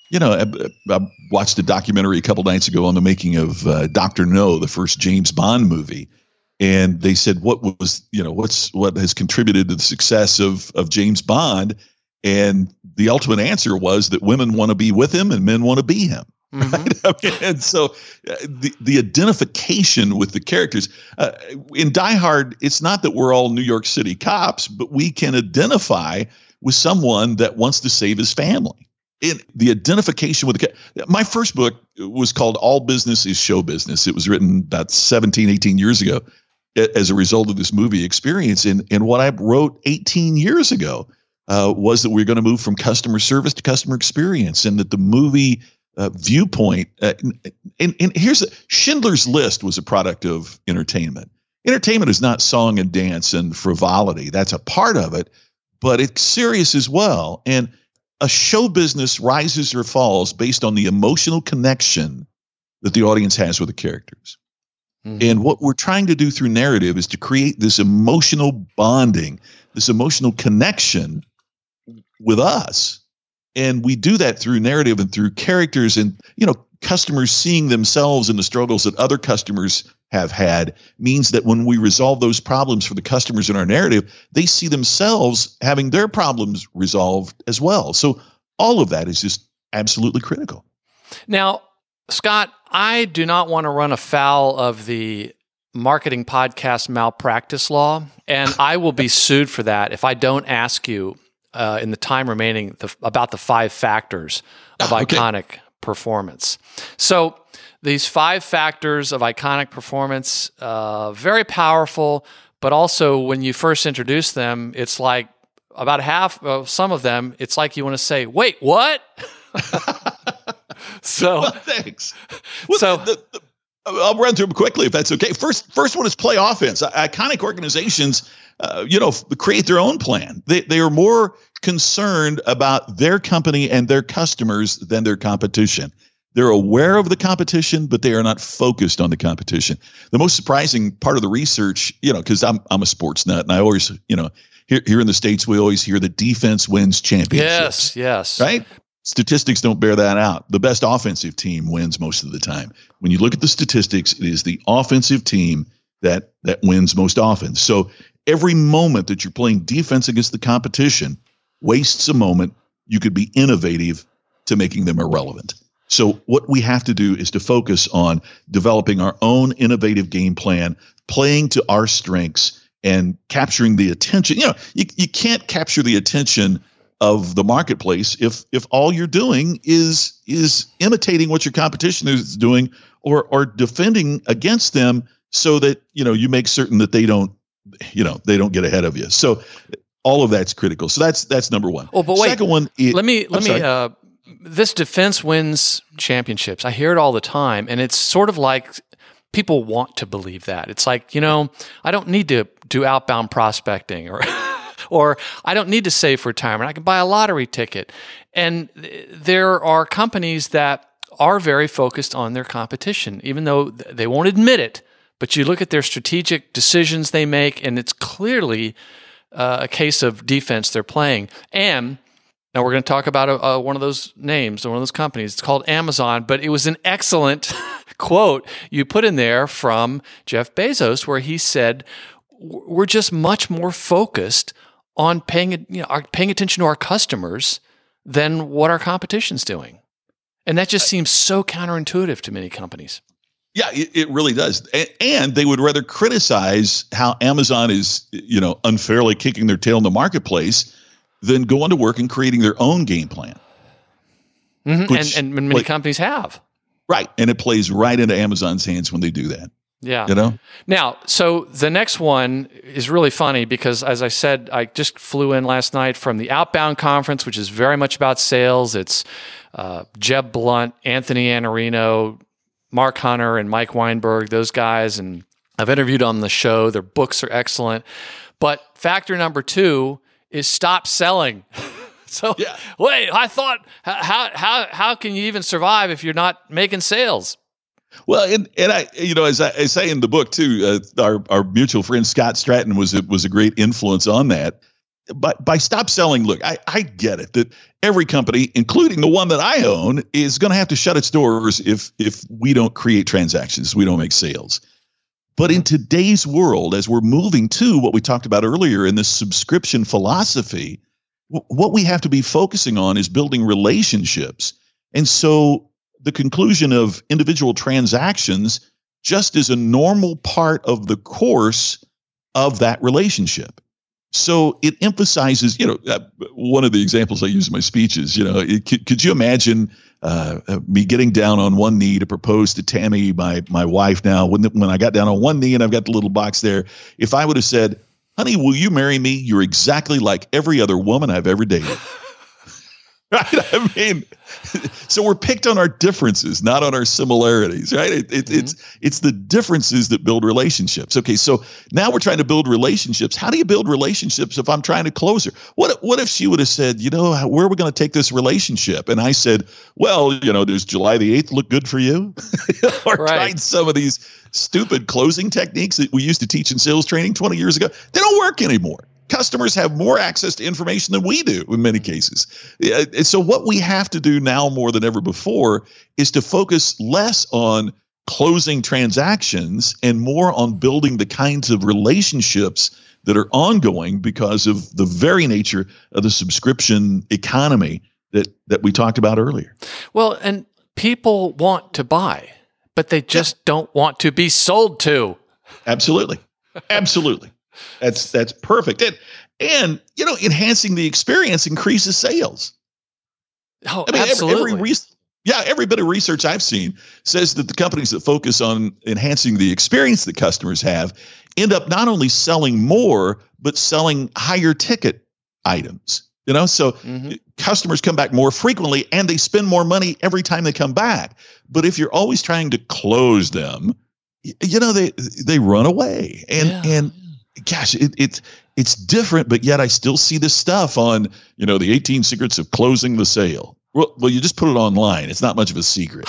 I watched a documentary a couple nights ago on the making of Dr. No, the first James Bond movie. And they said, what has contributed to the success of James Bond? And the ultimate answer was that women want to be with him and men want to be him. Right? And so the identification with the characters in Die Hard, it's not that we're all New York City cops, but we can identify with someone that wants to save his family. In the identification with my first book was called All Business is Show Business. It was written about 17, 18 years ago as a result of this movie experience. And what I wrote 18 years ago was that we're going to move from customer service to customer experience, and that the movie viewpoint, and here's Schindler's List was a product of entertainment. Entertainment is not song and dance and frivolity. That's a part of it, but it's serious as well. And a show business rises or falls based on the emotional connection that the audience has with the characters. Mm-hmm. And what we're trying to do through narrative is to create this emotional bonding, this emotional connection with us. And we do that through narrative and through characters and, customers seeing themselves in the struggles that other customers have had means that when we resolve those problems for the customers in our narrative, they see themselves having their problems resolved as well. So all of that is just absolutely critical. Now, Scott, I do not want to run afoul of the marketing podcast malpractice law, and I will be sued for that if I don't ask you in the time remaining about the 5 factors of iconic performance. So these 5 factors of iconic performance, very powerful, but also when you first introduce them, it's like about half of some of them, it's like you want to say, wait, what? Thanks. Well, I'll run through them quickly if that's okay. First one is play offense. Iconic organizations, create their own plan. They are more concerned about their company and their customers than their competition. They're aware of the competition, but they are not focused on the competition. The most surprising part of the research, because I'm a sports nut, and I always, here in the States, we always hear that defense wins championships. Yes. Right? Statistics don't bear that out. The best offensive team wins most of the time. When you look at the statistics, it is the offensive team that wins most often. So every moment that you're playing defense against the competition wastes a moment. You could be innovative to making them irrelevant. So what we have to do is to focus on developing our own innovative game plan, playing to our strengths, and capturing the attention. You can't capture the attention of the marketplace if all you're doing is imitating what your competition is doing or defending against them so that you make certain that they don't get ahead of you. So all of that's critical. So that's number one. Oh, but wait. Second one, this defense wins championships. I hear it all the time, and it's sort of like people want to believe that. It's like, I don't need to do outbound prospecting or I don't need to save for retirement. I can buy a lottery ticket. And there are companies that are very focused on their competition, even though they won't admit it. But you look at their strategic decisions they make, and it's clearly a case of defense they're playing. And now we're going to talk about one of those names, one of those companies. It's called Amazon, but it was an excellent quote you put in there from Jeff Bezos, where he said, we're just much more focused on paying attention to our customers than what our competition's doing. And that just seems so counterintuitive to many companies. Yeah, it really does. And they would rather criticize how Amazon is, unfairly kicking their tail in the marketplace than going to work and creating their own game plan. Mm-hmm. And many companies have. Right. And it plays right into Amazon's hands when they do that. Yeah. Now, so the next one is really funny because, as I said, I just flew in last night from the Outbound Conference, which is very much about sales. It's Jeb Blunt, Anthony Iannarino, Mark Hunter, and Mike Weinberg, those guys. And I've interviewed on the show. Their books are excellent. But factor number 2 is stop selling. Wait, I thought, how can you even survive if you're not making sales? Well, and I, as I say in the book too, our mutual friend Scott Stratton was a great influence on that. But by stop selling, look, I get it that every company, including the one that I own, is going to have to shut its doors if we don't create transactions, we don't make sales. But in today's world, as we're moving to what we talked about earlier in this subscription philosophy, what we have to be focusing on is building relationships. And so the conclusion of individual transactions just is a normal part of the course of that relationship. So it emphasizes, one of the examples I use in my speeches, could you imagine me getting down on one knee to propose to Tammy, my wife now, when I got down on one knee and I've got the little box there, if I would have said, honey, will you marry me? You're exactly like every other woman I've ever dated. Right? I mean, so we're picked on our differences, not on our similarities, right? It's the differences that build relationships. Okay, so now we're trying to build relationships. How do you build relationships if I'm trying to close her? What if she would have said, where are we going to take this relationship? And I said, well, does July the 8th look good for you? Or tried some of these stupid closing techniques that we used to teach in sales training 20 years ago. They don't work anymore. Customers have more access to information than we do in many cases. And so what we have to do now more than ever before is to focus less on closing transactions and more on building the kinds of relationships that are ongoing because of the very nature of the subscription economy that we talked about earlier. Well, and people want to buy, but they just don't want to be sold to. Absolutely. Absolutely. That's perfect. And enhancing the experience increases sales. Oh, absolutely. Every bit of research I've seen says that the companies that focus on enhancing the experience that customers have end up not only selling more, but selling higher ticket items. So customers come back more frequently and they spend more money every time they come back. But if you're always trying to close them, they run away. And gosh, it's different, but yet I still see this stuff on, the 18 secrets of closing the sale. Well, you just put it online. It's not much of a secret.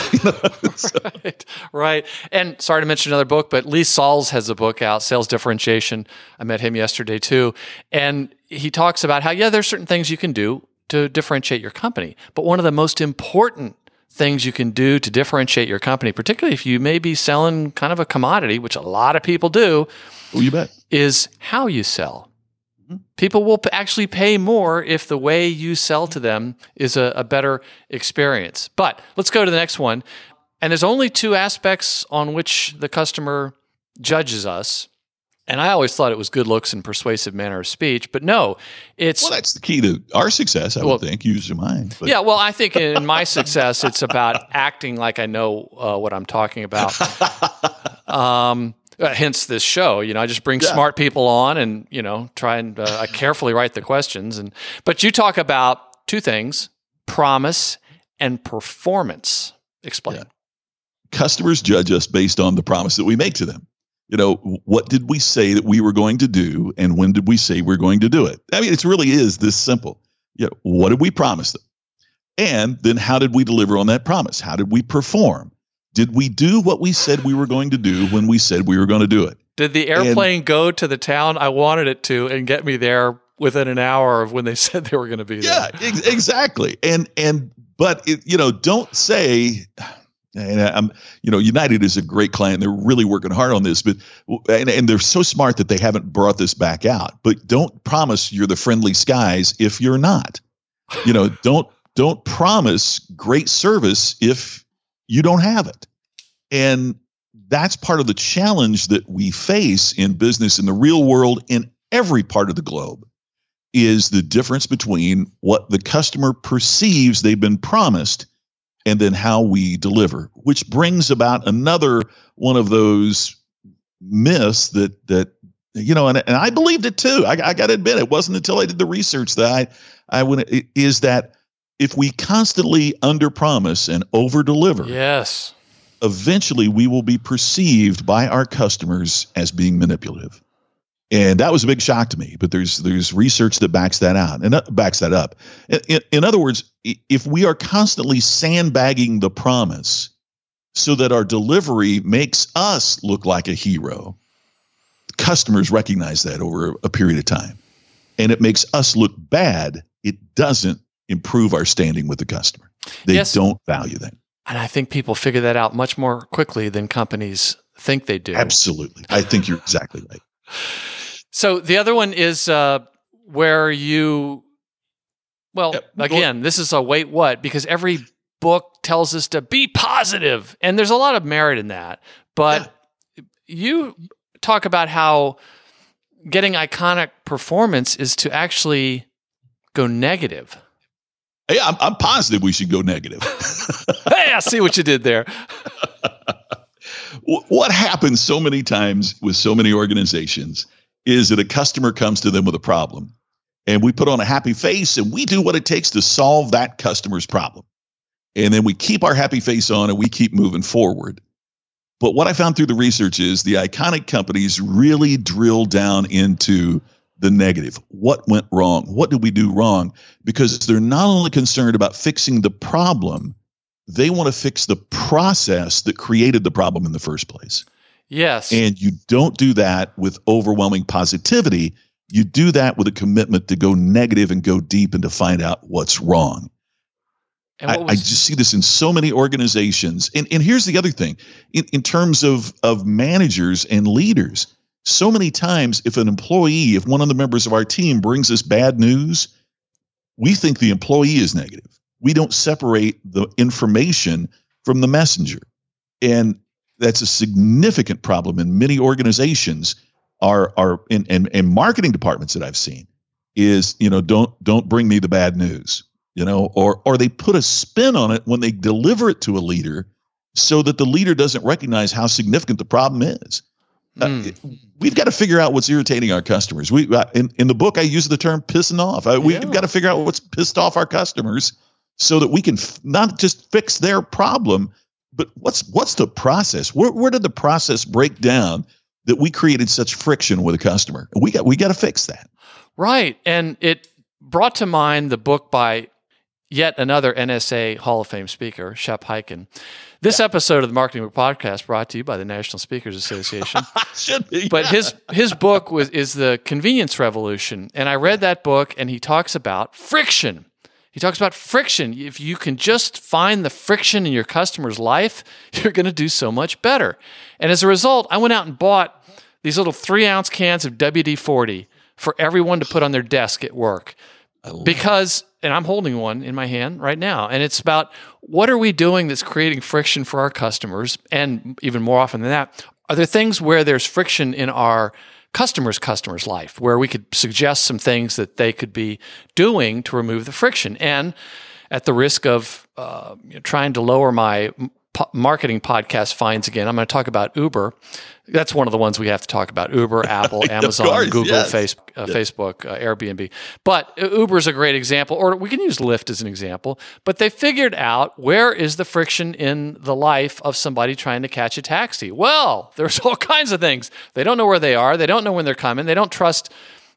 Right. And sorry to mention another book, but Lee Salz has a book out, Sales Differentiation. I met him yesterday too. And he talks about how, there's certain things you can do to differentiate your company. But one of the most important things you can do to differentiate your company, particularly if you may be selling kind of a commodity, which a lot of people do, you bet, is how you sell. People will actually pay more if the way you sell to them is a better experience. But let's go to the next one. And there's only two aspects on which the customer judges us. And I always thought it was good looks and persuasive manner of speech, but no, it's... Well, that's the key to our success, I would think. Use your mind. But. Yeah, well, I think in my success, it's about acting like I know what I'm talking about. Hence this show. I just bring smart people on and, try and I carefully write the questions. But you talk about two things, promise and performance. Explain. Yeah. Customers judge us based on the promise that we make to them. What did we say that we were going to do, and when did we say we're going to do it? I mean, it really is this simple. What did we promise them? And then how did we deliver on that promise? How did we perform? Did we do what we said we were going to do when we said we were going to do it? Did the airplane go to the town I wanted it to and get me there within an hour of when they said they were going to be there? Yeah, exactly. But don't say... And United is a great client. They're really working hard on this, but they're so smart that they haven't brought this back out. But don't promise you're the friendly skies if you're not. Don't promise great service if you don't have it. And that's part of the challenge that we face in business in the real world in every part of the globe is the difference between what the customer perceives they've been promised and then how we deliver, which brings about another one of those myths that and I believed it too. I got to admit, it wasn't until I did the research that I went, is that if we constantly underpromise and overdeliver, yes, eventually we will be perceived by our customers as being manipulative. And that was a big shock to me, but there's research that backs that out and backs that up. In other words, if we are constantly sandbagging the promise so that our delivery makes us look like a hero, customers recognize that over a period of time, and it makes us look bad. It doesn't improve our standing with the customer. They don't value that. And I think people figure that out much more quickly than companies think they do. Absolutely. I think you're exactly right. So the other one is where you, this is a wait what, because every book tells us to be positive, and there's a lot of merit in that. But you talk about how getting iconic performance is to actually go negative. Hey, I'm positive we should go negative. Hey, I see what you did there. What happens so many times with so many organizations is that a customer comes to them with a problem, and we put on a happy face and we do what it takes to solve that customer's problem. And then we keep our happy face on and we keep moving forward. But what I found through the research is the iconic companies really drill down into the negative. What went wrong? What did we do wrong? Because they're not only concerned about fixing the problem, they want to fix the process that created the problem in the first place. Yes. And you don't do that with overwhelming positivity. You do that with a commitment to go negative and go deep and to find out what's wrong. I just see this in so many organizations. And here's the other thing. In terms of managers and leaders, so many times if one of the members of our team brings us bad news, we think the employee is negative. We don't separate the information from the messenger. And that's a significant problem in many organizations and marketing departments that I've seen is, don't bring me the bad news. Or they put a spin on it when they deliver it to a leader so that the leader doesn't recognize how significant the problem is. We've got to figure out what's irritating our customers. In the book, I use the term pissing off. We've got to figure out what's pissed off our customers so that we can not just fix their problem, but what's the process? Where did the process break down that we created such friction with a customer? We got to fix that. Right. And it brought to mind the book by yet another NSA Hall of Fame speaker, Shep Hyken. This episode of the Marketing Book Podcast brought to you by the National Speakers Association. Should be. But his book is The Convenience Revolution. And I read that book, and he talks about friction. He talks about friction. If you can just find the friction in your customer's life, you're going to do so much better. And as a result, I went out and bought these little 3-ounce cans of WD-40 for everyone to put on their desk at work. Because, and I'm holding one in my hand right now, and it's about what are we doing that's creating friction for our customers? And even more often than that, are there things where there's friction in our customer's life where we could suggest some things that they could be doing to remove the friction? And at the risk of trying to lower my marketing podcast fines again, I'm going to talk about Uber. That's one of the ones we have to talk about. Uber, Apple, Amazon, course, Google, yes. Facebook, Airbnb. But Uber is a great example, or we can use Lyft as an example. But they figured out where is the friction in the life of somebody trying to catch a taxi. Well, there's all kinds of things. They don't know where they are. They don't know when they're coming. They don't trust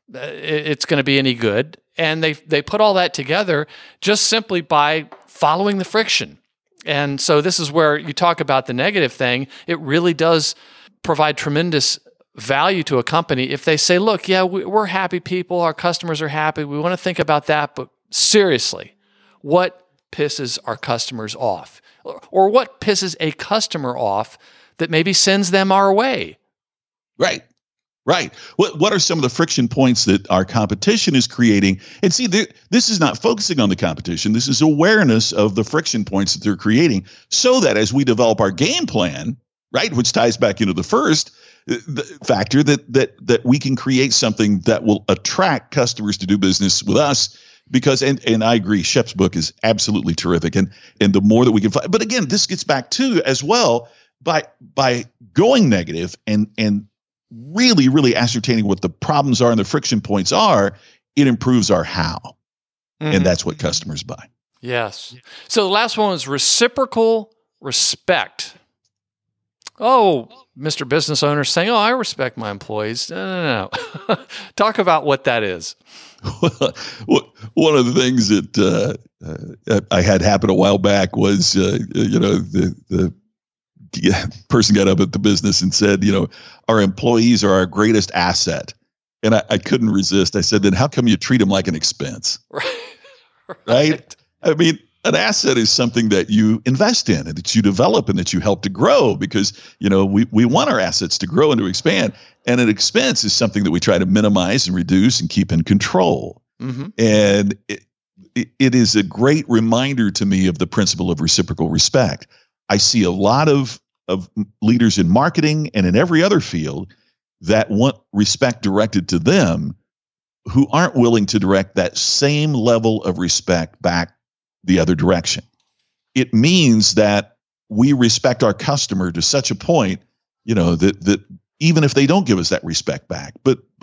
it's going to be any good. And they put all that together just simply by following the friction. And so this is where you talk about the negative thing. It really does provide tremendous value to a company if they say, look, yeah, we're happy people. Our customers are happy. We want to think about that. But seriously, what pisses our customers off? Or what pisses a customer off that maybe sends them our way? Right. What are some of the friction points that our competition is creating? And see, this is not focusing on the competition. This is awareness of the friction points that they're creating so that as we develop our game plan, right, which ties back into the first the factor that we can create something that will attract customers to do business with us. Because, and I agree, Shep's book is absolutely terrific. And the more that we can find, but again, this gets back to as well by going negative and really, really ascertaining what the problems are and the friction points are, it improves our how. Mm-hmm. And that's what customers buy. Yes. So the last one is reciprocal respect. Oh, Mr. Business Owner saying, I respect my employees. No. Talk about what that is. One of the things that I had happen a while back was, the person got up at the business and said, our employees are our greatest asset. And I couldn't resist. I said, then how come you treat them like an expense? Right? I mean, an asset is something that you invest in and that you develop and that you help to grow because, we want our assets to grow and to expand. And an expense is something that we try to minimize and reduce and keep in control. Mm-hmm. And it is a great reminder to me of the principle of reciprocal respect. I see a lot of leaders in marketing and in every other field that want respect directed to them who aren't willing to direct that same level of respect back the other direction. It means that we respect our customer to such a point, that even if they don't give us that respect back, but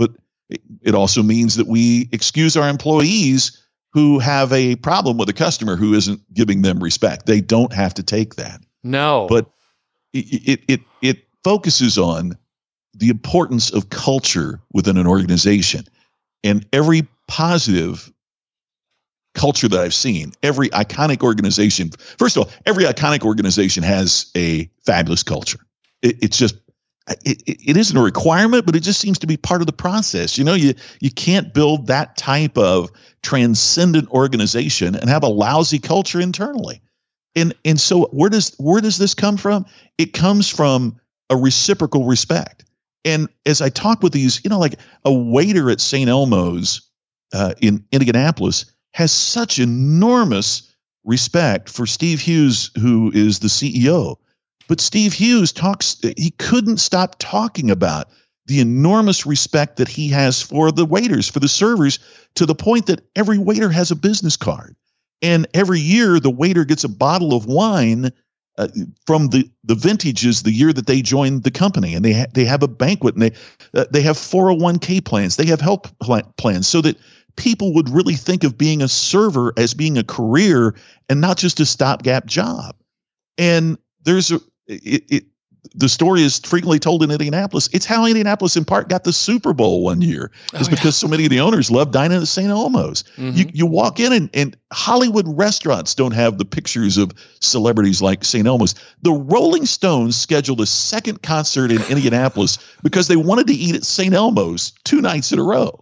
It also means that we excuse our employees who have a problem with a customer who isn't giving them respect. They don't have to take that. No. But it focuses on the importance of culture within an organization. And every positive culture that I've seen, every iconic organization, first of all, every iconic organization has a fabulous culture. It isn't a requirement, but it just seems to be part of the process. You can't build that type of transcendent organization and have a lousy culture internally. And so where does this come from? It comes from a reciprocal respect. And as I talk with these, like a waiter at St. Elmo's in Indianapolis has such enormous respect for Steve Hughes, who is the CEO. But Steve Hughes he couldn't stop talking about the enormous respect that he has for the waiters, for the servers, to the point that every waiter has a business card. And every year the waiter gets a bottle of wine from the vintages the year that they joined the company, and they have a banquet, and they have 401k plans, they have health plans, so that people would really think of being a server as being a career and not just a stopgap job. And the story is frequently told in Indianapolis. It's how Indianapolis in part got the Super Bowl one year, because so many of the owners love dining at St. Elmo's. Mm-hmm. You walk in and Hollywood restaurants don't have the pictures of celebrities like St. Elmo's. The Rolling Stones scheduled a second concert in Indianapolis because they wanted to eat at St. Elmo's 2 nights in a row.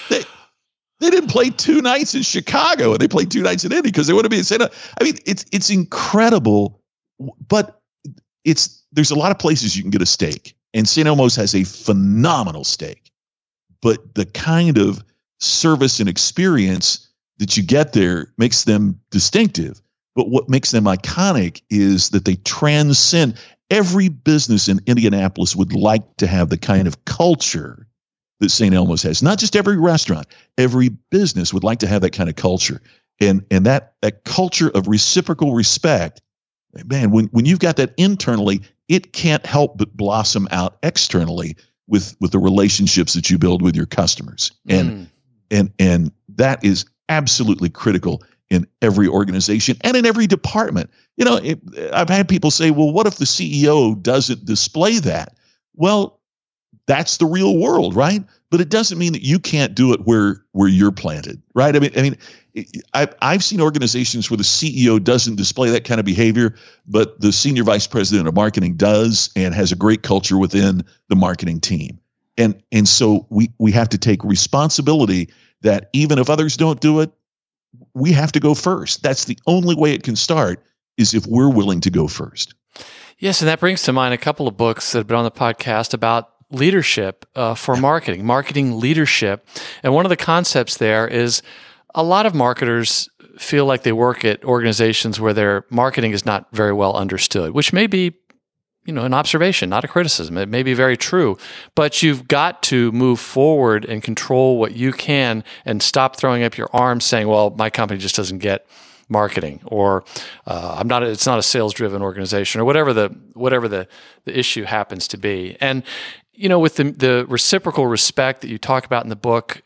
They didn't play 2 nights in Chicago, and they played 2 nights in Indy because they want to be at St. Elmo's. I mean, it's incredible, but there's a lot of places you can get a steak, and St. Elmo's has a phenomenal steak. But the kind of service and experience that you get there makes them distinctive. But what makes them iconic is that they transcend. Every business in Indianapolis would like to have the kind of culture that St. Elmo's has. Not just every restaurant, every business would like to have that kind of culture. And that culture of reciprocal respect, man, when you've got that internally, it can't help but blossom out externally with the relationships that you build with your customers. And that is absolutely critical in every organization and in every department. I've had people say, well, what if the CEO doesn't display that? Well, that's the real world, right? But it doesn't mean that you can't do it where you're planted, right? I mean, I've seen organizations where the CEO doesn't display that kind of behavior, but the senior vice president of marketing does and has a great culture within the marketing team. And so we have to take responsibility that even if others don't do it, we have to go first. That's the only way it can start, is if we're willing to go first. Yes, and that brings to mind a couple of books that have been on the podcast about leadership for marketing leadership. And one of the concepts there is a lot of marketers feel like they work at organizations where their marketing is not very well understood, which may be, an observation, not a criticism. It may be very true, but you've got to move forward and control what you can and stop throwing up your arms saying, well, my company just doesn't get marketing, or it's not a sales-driven organization, or whatever the issue happens to be. And with the reciprocal respect that you talk about in the book,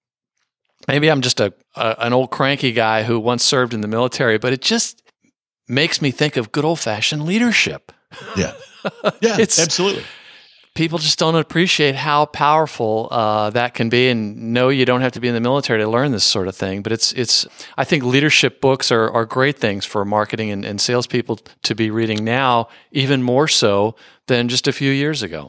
maybe I'm just an old cranky guy who once served in the military, but it just makes me think of good old-fashioned leadership. Yeah, absolutely. People just don't appreciate how powerful that can be. And no, you don't have to be in the military to learn this sort of thing. But it's. I think leadership books are great things for marketing and salespeople to be reading now, even more so than just a few years ago.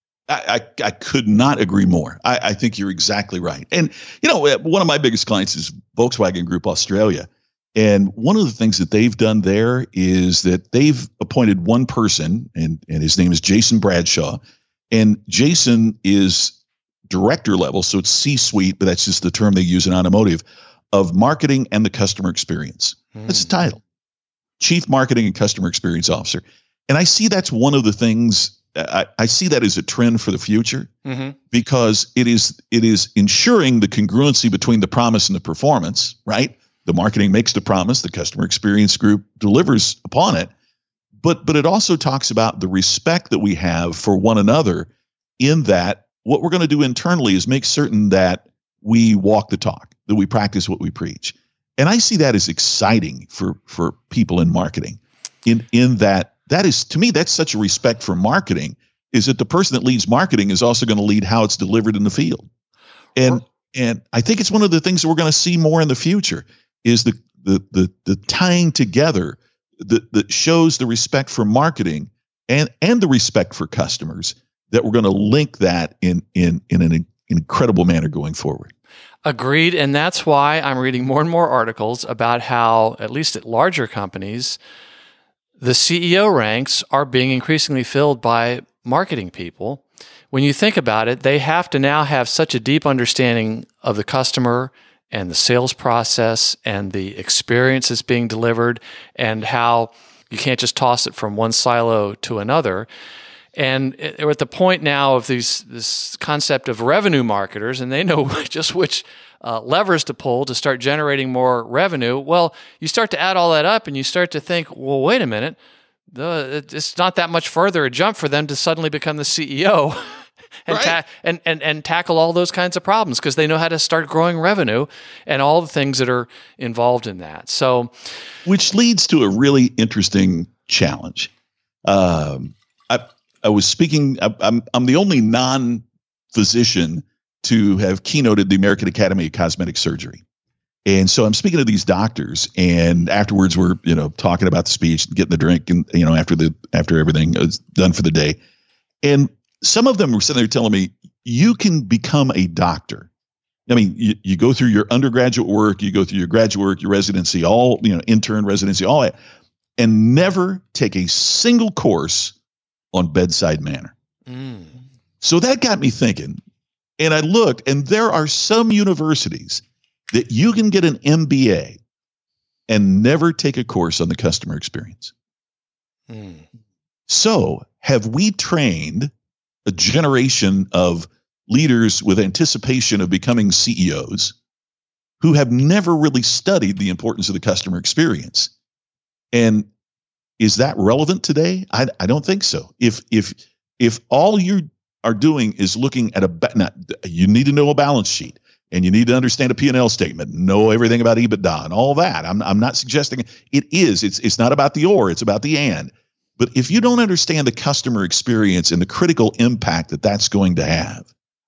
I could not agree more. I think you're exactly right. And, one of my biggest clients is Volkswagen Group Australia. And one of the things that they've done there is that they've appointed one person, and his name is Jason Bradshaw. And Jason is director level, so it's C-suite, but that's just the term they use in automotive, of marketing and the customer experience. That's the title. Chief Marketing and Customer Experience Officer. And I see that's one of the things, I see that as a trend for the future, because it is ensuring the congruency between the promise and the performance, right? The marketing makes the promise, the customer experience group delivers upon it. But it also talks about the respect that we have for one another, in that what we're going to do internally is make certain that we walk the talk, that we practice what we preach. And I see that as exciting for people in marketing, in that is, to me, that's such a respect for marketing, is that the person that leads marketing is also going to lead how it's delivered in the field. And I think it's one of the things that we're going to see more in the future is the tying together that shows the respect for marketing and the respect for customers, that we're going to link that in an incredible manner going forward. Agreed. And that's why I'm reading more and more articles about how, at least at larger companies, the CEO ranks are being increasingly filled by marketing people. When you think about it, they have to now have such a deep understanding of the customer and the sales process and the experience that's being delivered, and how you can't just toss it from one silo to another. And we're at the point now of this concept of revenue marketers, and they know just which levers to pull to start generating more revenue. Well, you start to add all that up, and you start to think, well, wait a minute, it's not that much further a jump for them to suddenly become the CEO and, right. and tackle all those kinds of problems, because they know how to start growing revenue and all the things that are involved in that. So, which leads to a really interesting challenge. I was speaking. I'm the only non-physician to have keynoted the American Academy of Cosmetic Surgery, and so I'm speaking to these doctors. And afterwards, we're talking about the speech, and getting the drink, and after everything is done for the day, and some of them were sitting there telling me, "You can become a doctor. I mean, you go through your undergraduate work, you go through your graduate work, your residency, all intern residency, all that, and never take a single course on bedside manner." So that got me thinking, and I looked, and there are some universities that you can get an MBA and never take a course on the customer experience. So have we trained a generation of leaders with anticipation of becoming CEOs who have never really studied the importance of the customer experience? And is that relevant today? I don't think so. If all you are doing is looking at you need to know a balance sheet, and you need to understand a P&L statement, know everything about EBITDA and all that. I'm not suggesting it's not about the or, it's about the and. But if you don't understand the customer experience and the critical impact that that's going to have,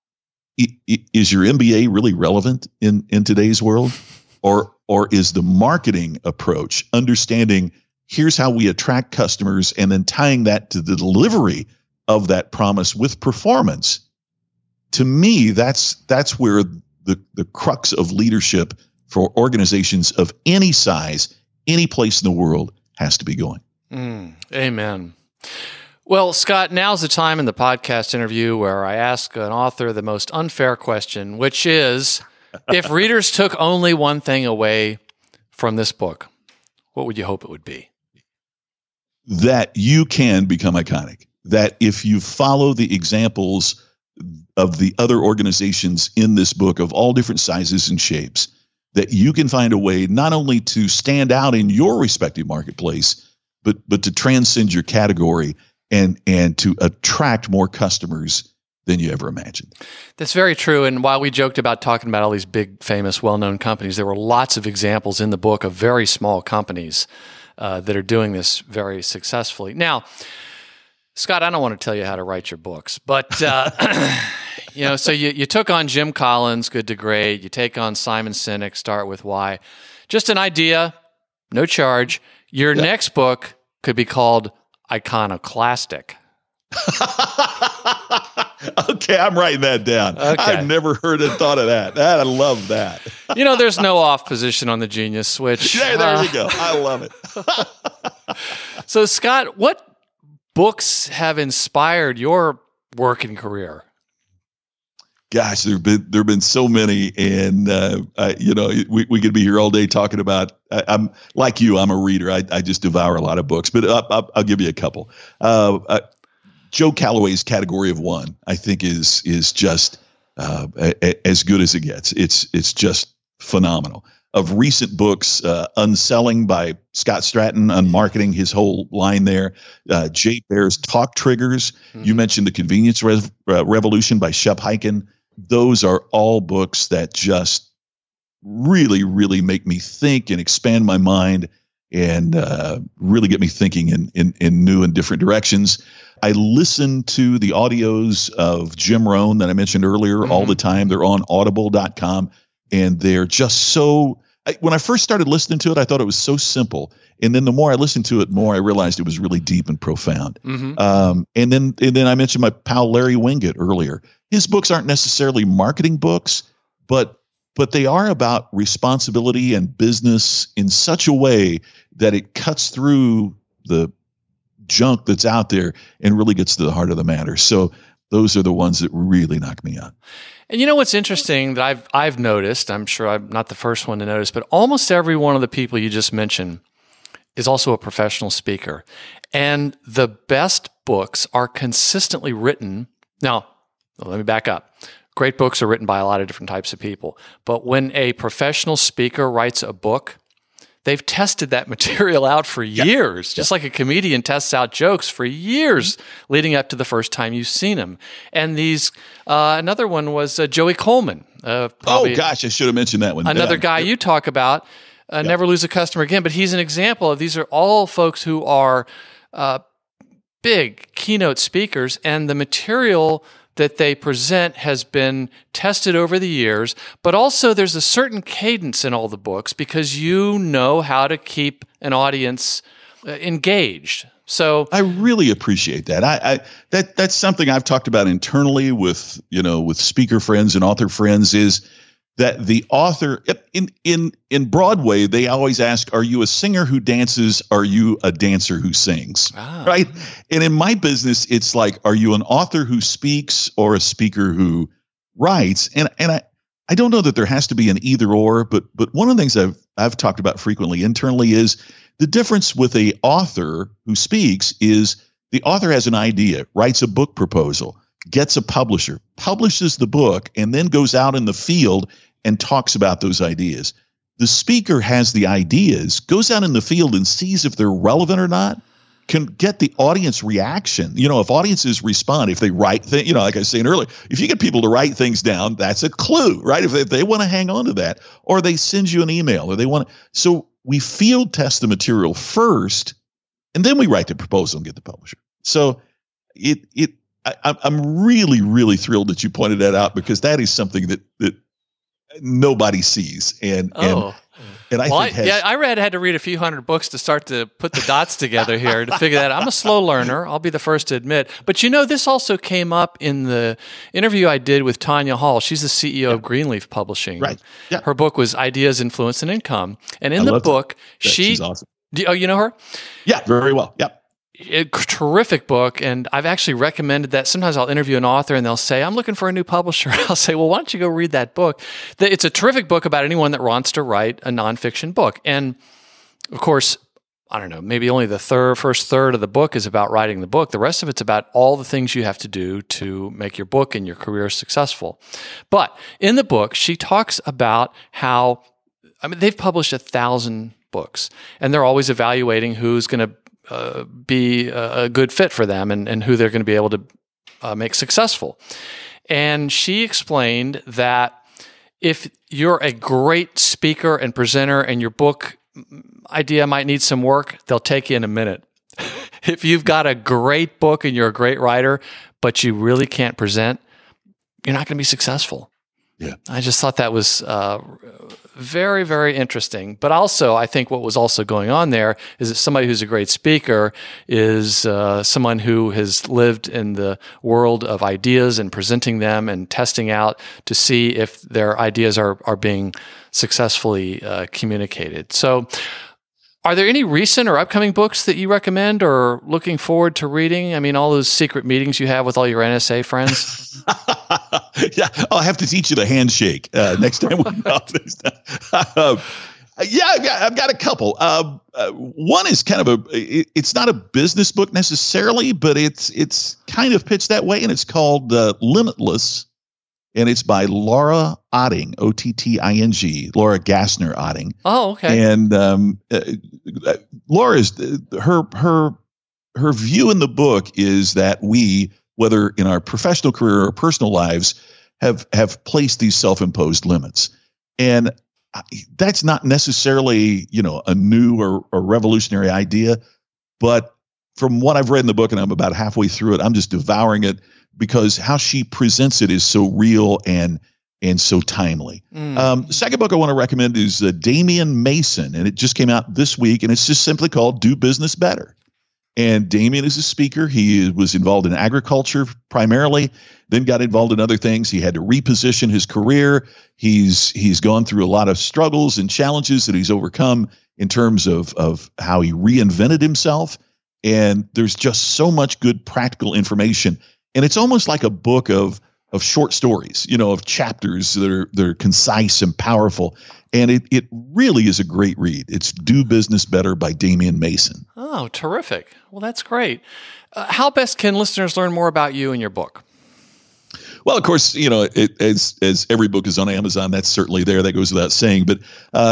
is your MBA really relevant in today's world? Or is the marketing approach understanding here's how we attract customers, and then tying that to the delivery of that promise with performance? To me, that's where the crux of leadership for organizations of any size, any place in the world, has to be going. Amen. Well, Scott, now's the time in the podcast interview where I ask an author the most unfair question, which is, if readers took only one thing away from this book, what would you hope it would be? That you can become iconic. That if you follow the examples of the other organizations in this book of all different sizes and shapes, that you can find a way not only to stand out in your respective marketplace, but to transcend your category and to attract more customers than you ever imagined. That's very true. And while we joked about talking about all these big, famous, well-known companies, there were lots of examples in the book of very small companies that are doing this very successfully. Now, Scott, I don't want to tell you how to write your books, but so you took on Jim Collins, Good to Great. You take on Simon Sinek, Start With Why. Just an idea, no charge. Your next book could be called Iconoclastic. Okay, I'm writing that down. Okay. I've never heard and thought of that. I love that. There's no off position on the Genius switch. Yeah, there you go. I love it. So, Scott, what books have inspired your working career? Gosh, there've been so many, and we could be here all day talking about. I'm like you. I'm a reader. I just devour a lot of books, but I'll give you a couple. Joe Calloway's Category of One, I think, is just as good as it gets. It's just phenomenal. of recent books, Unselling by Scott Stratton, Unmarketing, his whole line there. Jay Baer's Talk Triggers. Mm-hmm. You mentioned The Convenience Revolution by Shep Hyken. Those are all books that just really, really make me think and expand my mind and really get me thinking in new and different directions. I listen to the audios of Jim Rohn that I mentioned earlier all the time. They're on audible.com, and they're just so when I first started listening to it, I thought it was so simple. And then the more I listened to it, more I realized it was really deep and profound. Mm-hmm. And then I mentioned my pal Larry Winget earlier. His books aren't necessarily marketing books, but they are about responsibility and business in such a way that it cuts through the junk that's out there and really gets to the heart of the matter. So those are the ones that really knock me out. And you know what's interesting that I've noticed, I'm sure I'm not the first one to notice, but almost every one of the people you just mentioned is also a professional speaker. And the best books are consistently written. Now, let me back up. Great books are written by a lot of different types of people. But when a professional speaker writes a book, they've tested that material out for years, just like a comedian tests out jokes for years leading up to the first time you've seen them. And these, another one was Joey Coleman. Oh, gosh, I should have mentioned that one. Another guy you talk about, Never Lose a Customer Again. But he's an example of these are all folks who are big keynote speakers, and the material that they present has been tested over the years, but also there's a certain cadence in all the books because you know how to keep an audience engaged. So I really appreciate that. That's something I've talked about internally with speaker friends and author friends is that the author in Broadway, they always ask, are you a singer who dances? Are you a dancer who sings? Right. And in my business, it's like, are you an author who speaks or a speaker who writes? And I don't know that there has to be an either or, but one of the things I've talked about frequently internally is the difference with a author who speaks is the author has an idea, writes a book proposal, gets a publisher, publishes the book, and then goes out in the field and talks about those ideas. The speaker has the ideas, goes out in the field and sees if they're relevant or not, can get the audience reaction. If audiences respond, if they write things, like I was saying earlier, if you get people to write things down, that's a clue, right? If they want to hang on to that, or they send you an email, or they want to. So we field test the material first, and then we write the proposal and get the publisher. So I'm really, really thrilled that you pointed that out because that is something that nobody sees. And I had to read a few hundred books to start to put the dots together here to figure that out. I'm a slow learner. I'll be the first to admit. But this also came up in the interview I did with Tanya Hall. She's the CEO of Greenleaf Publishing. Right. Yeah. Her book was Ideas, Influence, and Income. And in the book, she's awesome. Oh, you know her? Yeah, very well. Yeah. A terrific book, and I've actually recommended that. Sometimes I'll interview an author and they'll say, I'm looking for a new publisher. I'll say, well, why don't you go read that book? It's a terrific book about anyone that wants to write a nonfiction book. And of course, I don't know, maybe only the first third of the book is about writing the book. The rest of it's about all the things you have to do to make your book and your career successful. But in the book, she talks about how, they've published 1,000 books, and they're always evaluating who's going to be a good fit for them and who they're going to be able to make successful. And she explained that if you're a great speaker and presenter and your book idea might need some work, they'll take you in a minute. If you've got a great book and you're a great writer, but you really can't present, you're not going to be successful. Yeah, I just thought that was very, very interesting. But also, I think what was also going on there is that somebody who's a great speaker is someone who has lived in the world of ideas and presenting them and testing out to see if their ideas are being successfully communicated. So are there any recent or upcoming books that you recommend or looking forward to reading? All those secret meetings you have with all your NSA friends? Yeah, I'll have to teach you the handshake next time we go. I've got a couple. One is kind of it's not a business book necessarily, but it's kind of pitched that way, and it's called Limitless and it's by Laura Otting, Otting, Laura Gassner Otting. Oh, okay. And Laura's her view in the book is that we, whether in our professional career or personal lives, have placed these self-imposed limits. And that's not necessarily, a new or revolutionary idea, but from what I've read in the book, and I'm about halfway through it, I'm just devouring it because how she presents it is so real and so timely. The second book I want to recommend is Damian Mason, and it just came out this week, and it's just simply called Do Business Better. And Damian is a speaker. He was involved in agriculture primarily, then got involved in other things. He had to reposition his career. He's gone through a lot of struggles and challenges that he's overcome in terms of how he reinvented himself. And there's just so much good practical information. And it's almost like a book of short stories, of chapters that are concise and powerful. And it really is a great read. It's Do Business Better by Damian Mason. Oh, terrific. Well, that's great. How best can listeners learn more about you and your book? Well, of course, as every book is on Amazon, that's certainly there. That goes without saying. But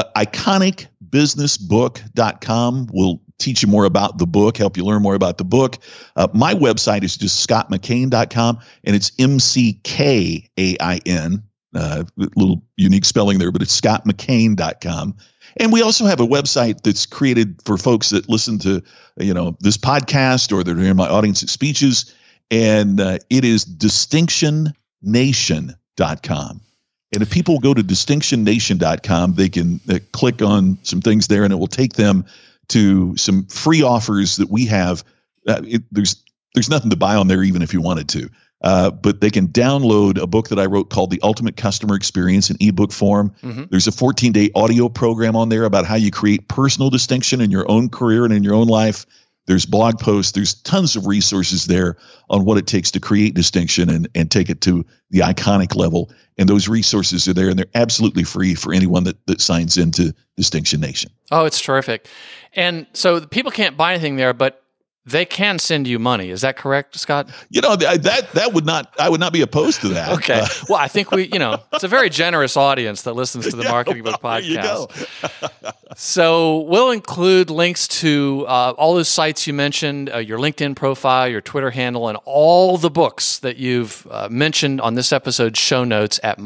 iconicbusinessbook.com will teach you more about the book, help you learn more about the book. My website is just scottmccain.com, and it's MCKAIN. Little unique spelling there, but it's scottmccain.com. And we also have a website that's created for folks that listen to, this podcast or they're hearing my audience at speeches. And it is distinctionnation.com. And if people go to distinctionnation.com, they can click on some things there, and it will take them to some free offers that we have. There's nothing to buy on there, even if you wanted to. But they can download a book that I wrote called The Ultimate Customer Experience in ebook form. Mm-hmm. There's a 14-day audio program on there about how you create personal distinction in your own career and in your own life. There's blog posts. There's tons of resources there on what it takes to create distinction and take it to the iconic level. And those resources are there, and they're absolutely free for anyone that signs into Distinction Nation. Oh, it's terrific. And so people can't buy anything there, but they can send you money. Is that correct, Scott? That would not. I would not be opposed to that. Okay. Well, I think it's a very generous audience that listens to the Marketing Book Podcast. There you go. So we'll include links to all those sites you mentioned, your LinkedIn profile, your Twitter handle, and all the books that you've mentioned on this episode's show notes at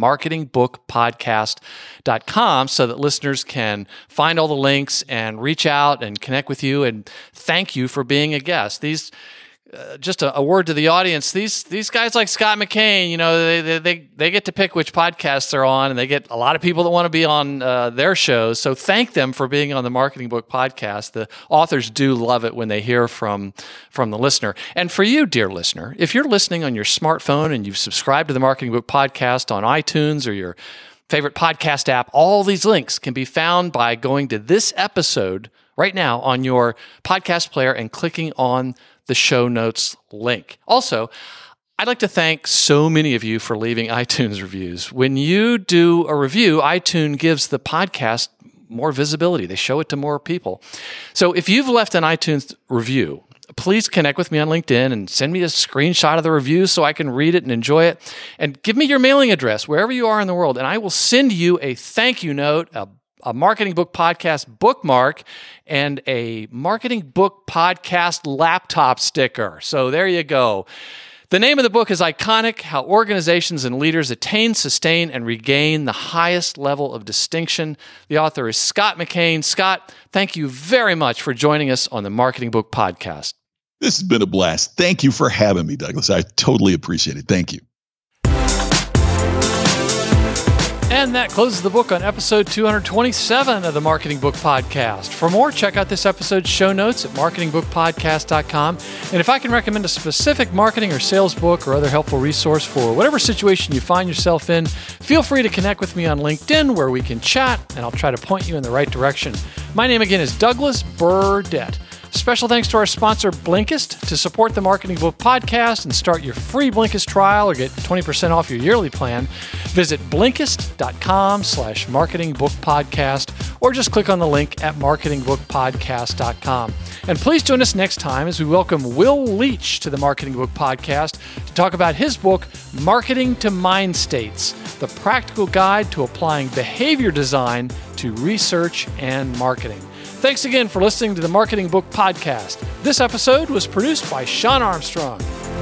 marketingbookpodcast.com, so that listeners can find all the links and reach out and connect with you. And thank you for being a guest. These, just a word to the audience. These guys like Scott McCain, they get to pick which podcasts they're on, and they get a lot of people that want to be on their shows. So thank them for being on the Marketing Book Podcast. The authors do love it when they hear from the listener. And for you, dear listener, if you're listening on your smartphone and you've subscribed to the Marketing Book Podcast on iTunes or your favorite podcast app, all these links can be found by going to this episode right now on your podcast player and clicking on the show notes link. Also, I'd like to thank so many of you for leaving iTunes reviews. When you do a review, iTunes gives the podcast more visibility. They show it to more people. So if you've left an iTunes review, please connect with me on LinkedIn and send me a screenshot of the review so I can read it and enjoy it. And give me your mailing address wherever you are in the world, and I will send you a thank you note, a Marketing Book Podcast bookmark, and a Marketing Book Podcast laptop sticker. So there you go. The name of the book is Iconic: How Organizations and Leaders Attain, Sustain, and Regain the Highest Level of Distinction. The author is Scott McCain. Scott, thank you very much for joining us on the Marketing Book Podcast. This has been a blast. Thank you for having me, Douglas. I totally appreciate it. Thank you. And that closes the book on episode 227 of the Marketing Book Podcast. For more, check out this episode's show notes at marketingbookpodcast.com. And if I can recommend a specific marketing or sales book or other helpful resource for whatever situation you find yourself in, feel free to connect with me on LinkedIn, where we can chat, and I'll try to point you in the right direction. My name again is Douglas Burdett. Special thanks to our sponsor, Blinkist. To support the Marketing Book Podcast and start your free Blinkist trial or get 20% off your yearly plan, visit Blinkist.com/marketingbookpodcast or just click on the link at marketingbookpodcast.com. And please join us next time as we welcome Will Leach to the Marketing Book Podcast to talk about his book, Marketing to Mind States, the practical guide to applying behavior design to research and marketing. Thanks again for listening to the Marketing Book Podcast. This episode was produced by Sean Armstrong.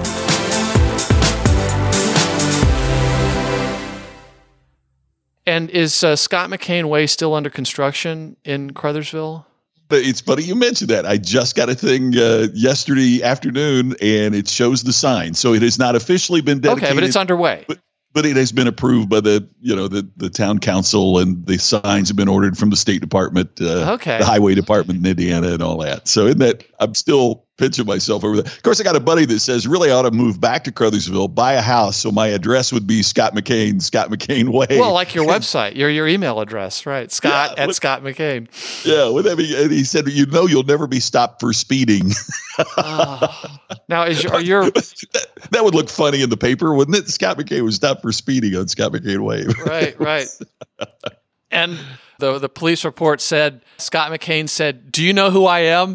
And is Scott McKain Way still under construction in Crothersville? It's funny you mentioned that. I just got a thing yesterday afternoon, and it shows the sign. So it has not officially been dedicated. Okay, but it's underway. But it has been approved by the town council, and the signs have been ordered from the State Department, the Highway Department in Indiana, and all that. So in that, I'm still pinching myself over that. Of course, I got a buddy that says really I ought to move back to Crothersville, buy a house, so my address would be Scott McKain Way. Well, like your website, your email address, right? Scott at Scott McKain. Yeah, and he said, you'll never be stopped for speeding. Now, that would look funny in the paper, wouldn't it? Scott McKain was stopped for speeding on Scott McKain Way. Right. And the police report said, Scott McKain said, "Do you know who I am?"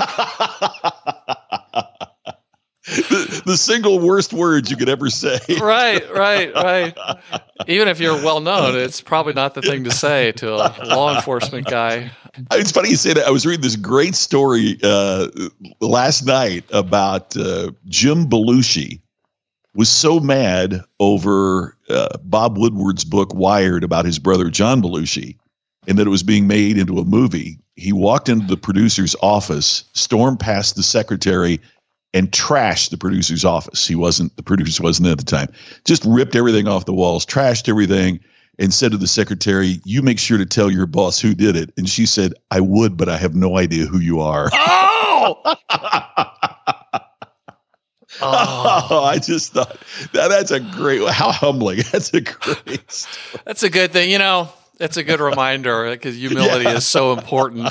the single worst words you could ever say. Right. Even if you're well known, it's probably not the thing to say to a law enforcement guy. It's funny you say that. I was reading this great story last night about Jim Belushi was so mad over Bob Woodward's book Wired about his brother John Belushi, and that it was being made into a movie. He walked into the producer's office, stormed past the secretary, and trashed the producer's office. The producer wasn't at the time. Just ripped everything off the walls, trashed everything, and said to the secretary, "You make sure to tell your boss who did it." And she said, "I would, but I have no idea who you are." Oh! Oh, I just thought that's a great, how humbling. That's a great story. That's a good thing. It's a good reminder because humility is so important.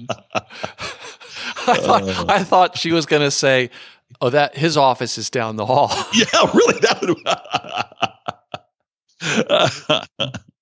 I thought she was going to say, "Oh, that his office is down the hall." Yeah, really. That would.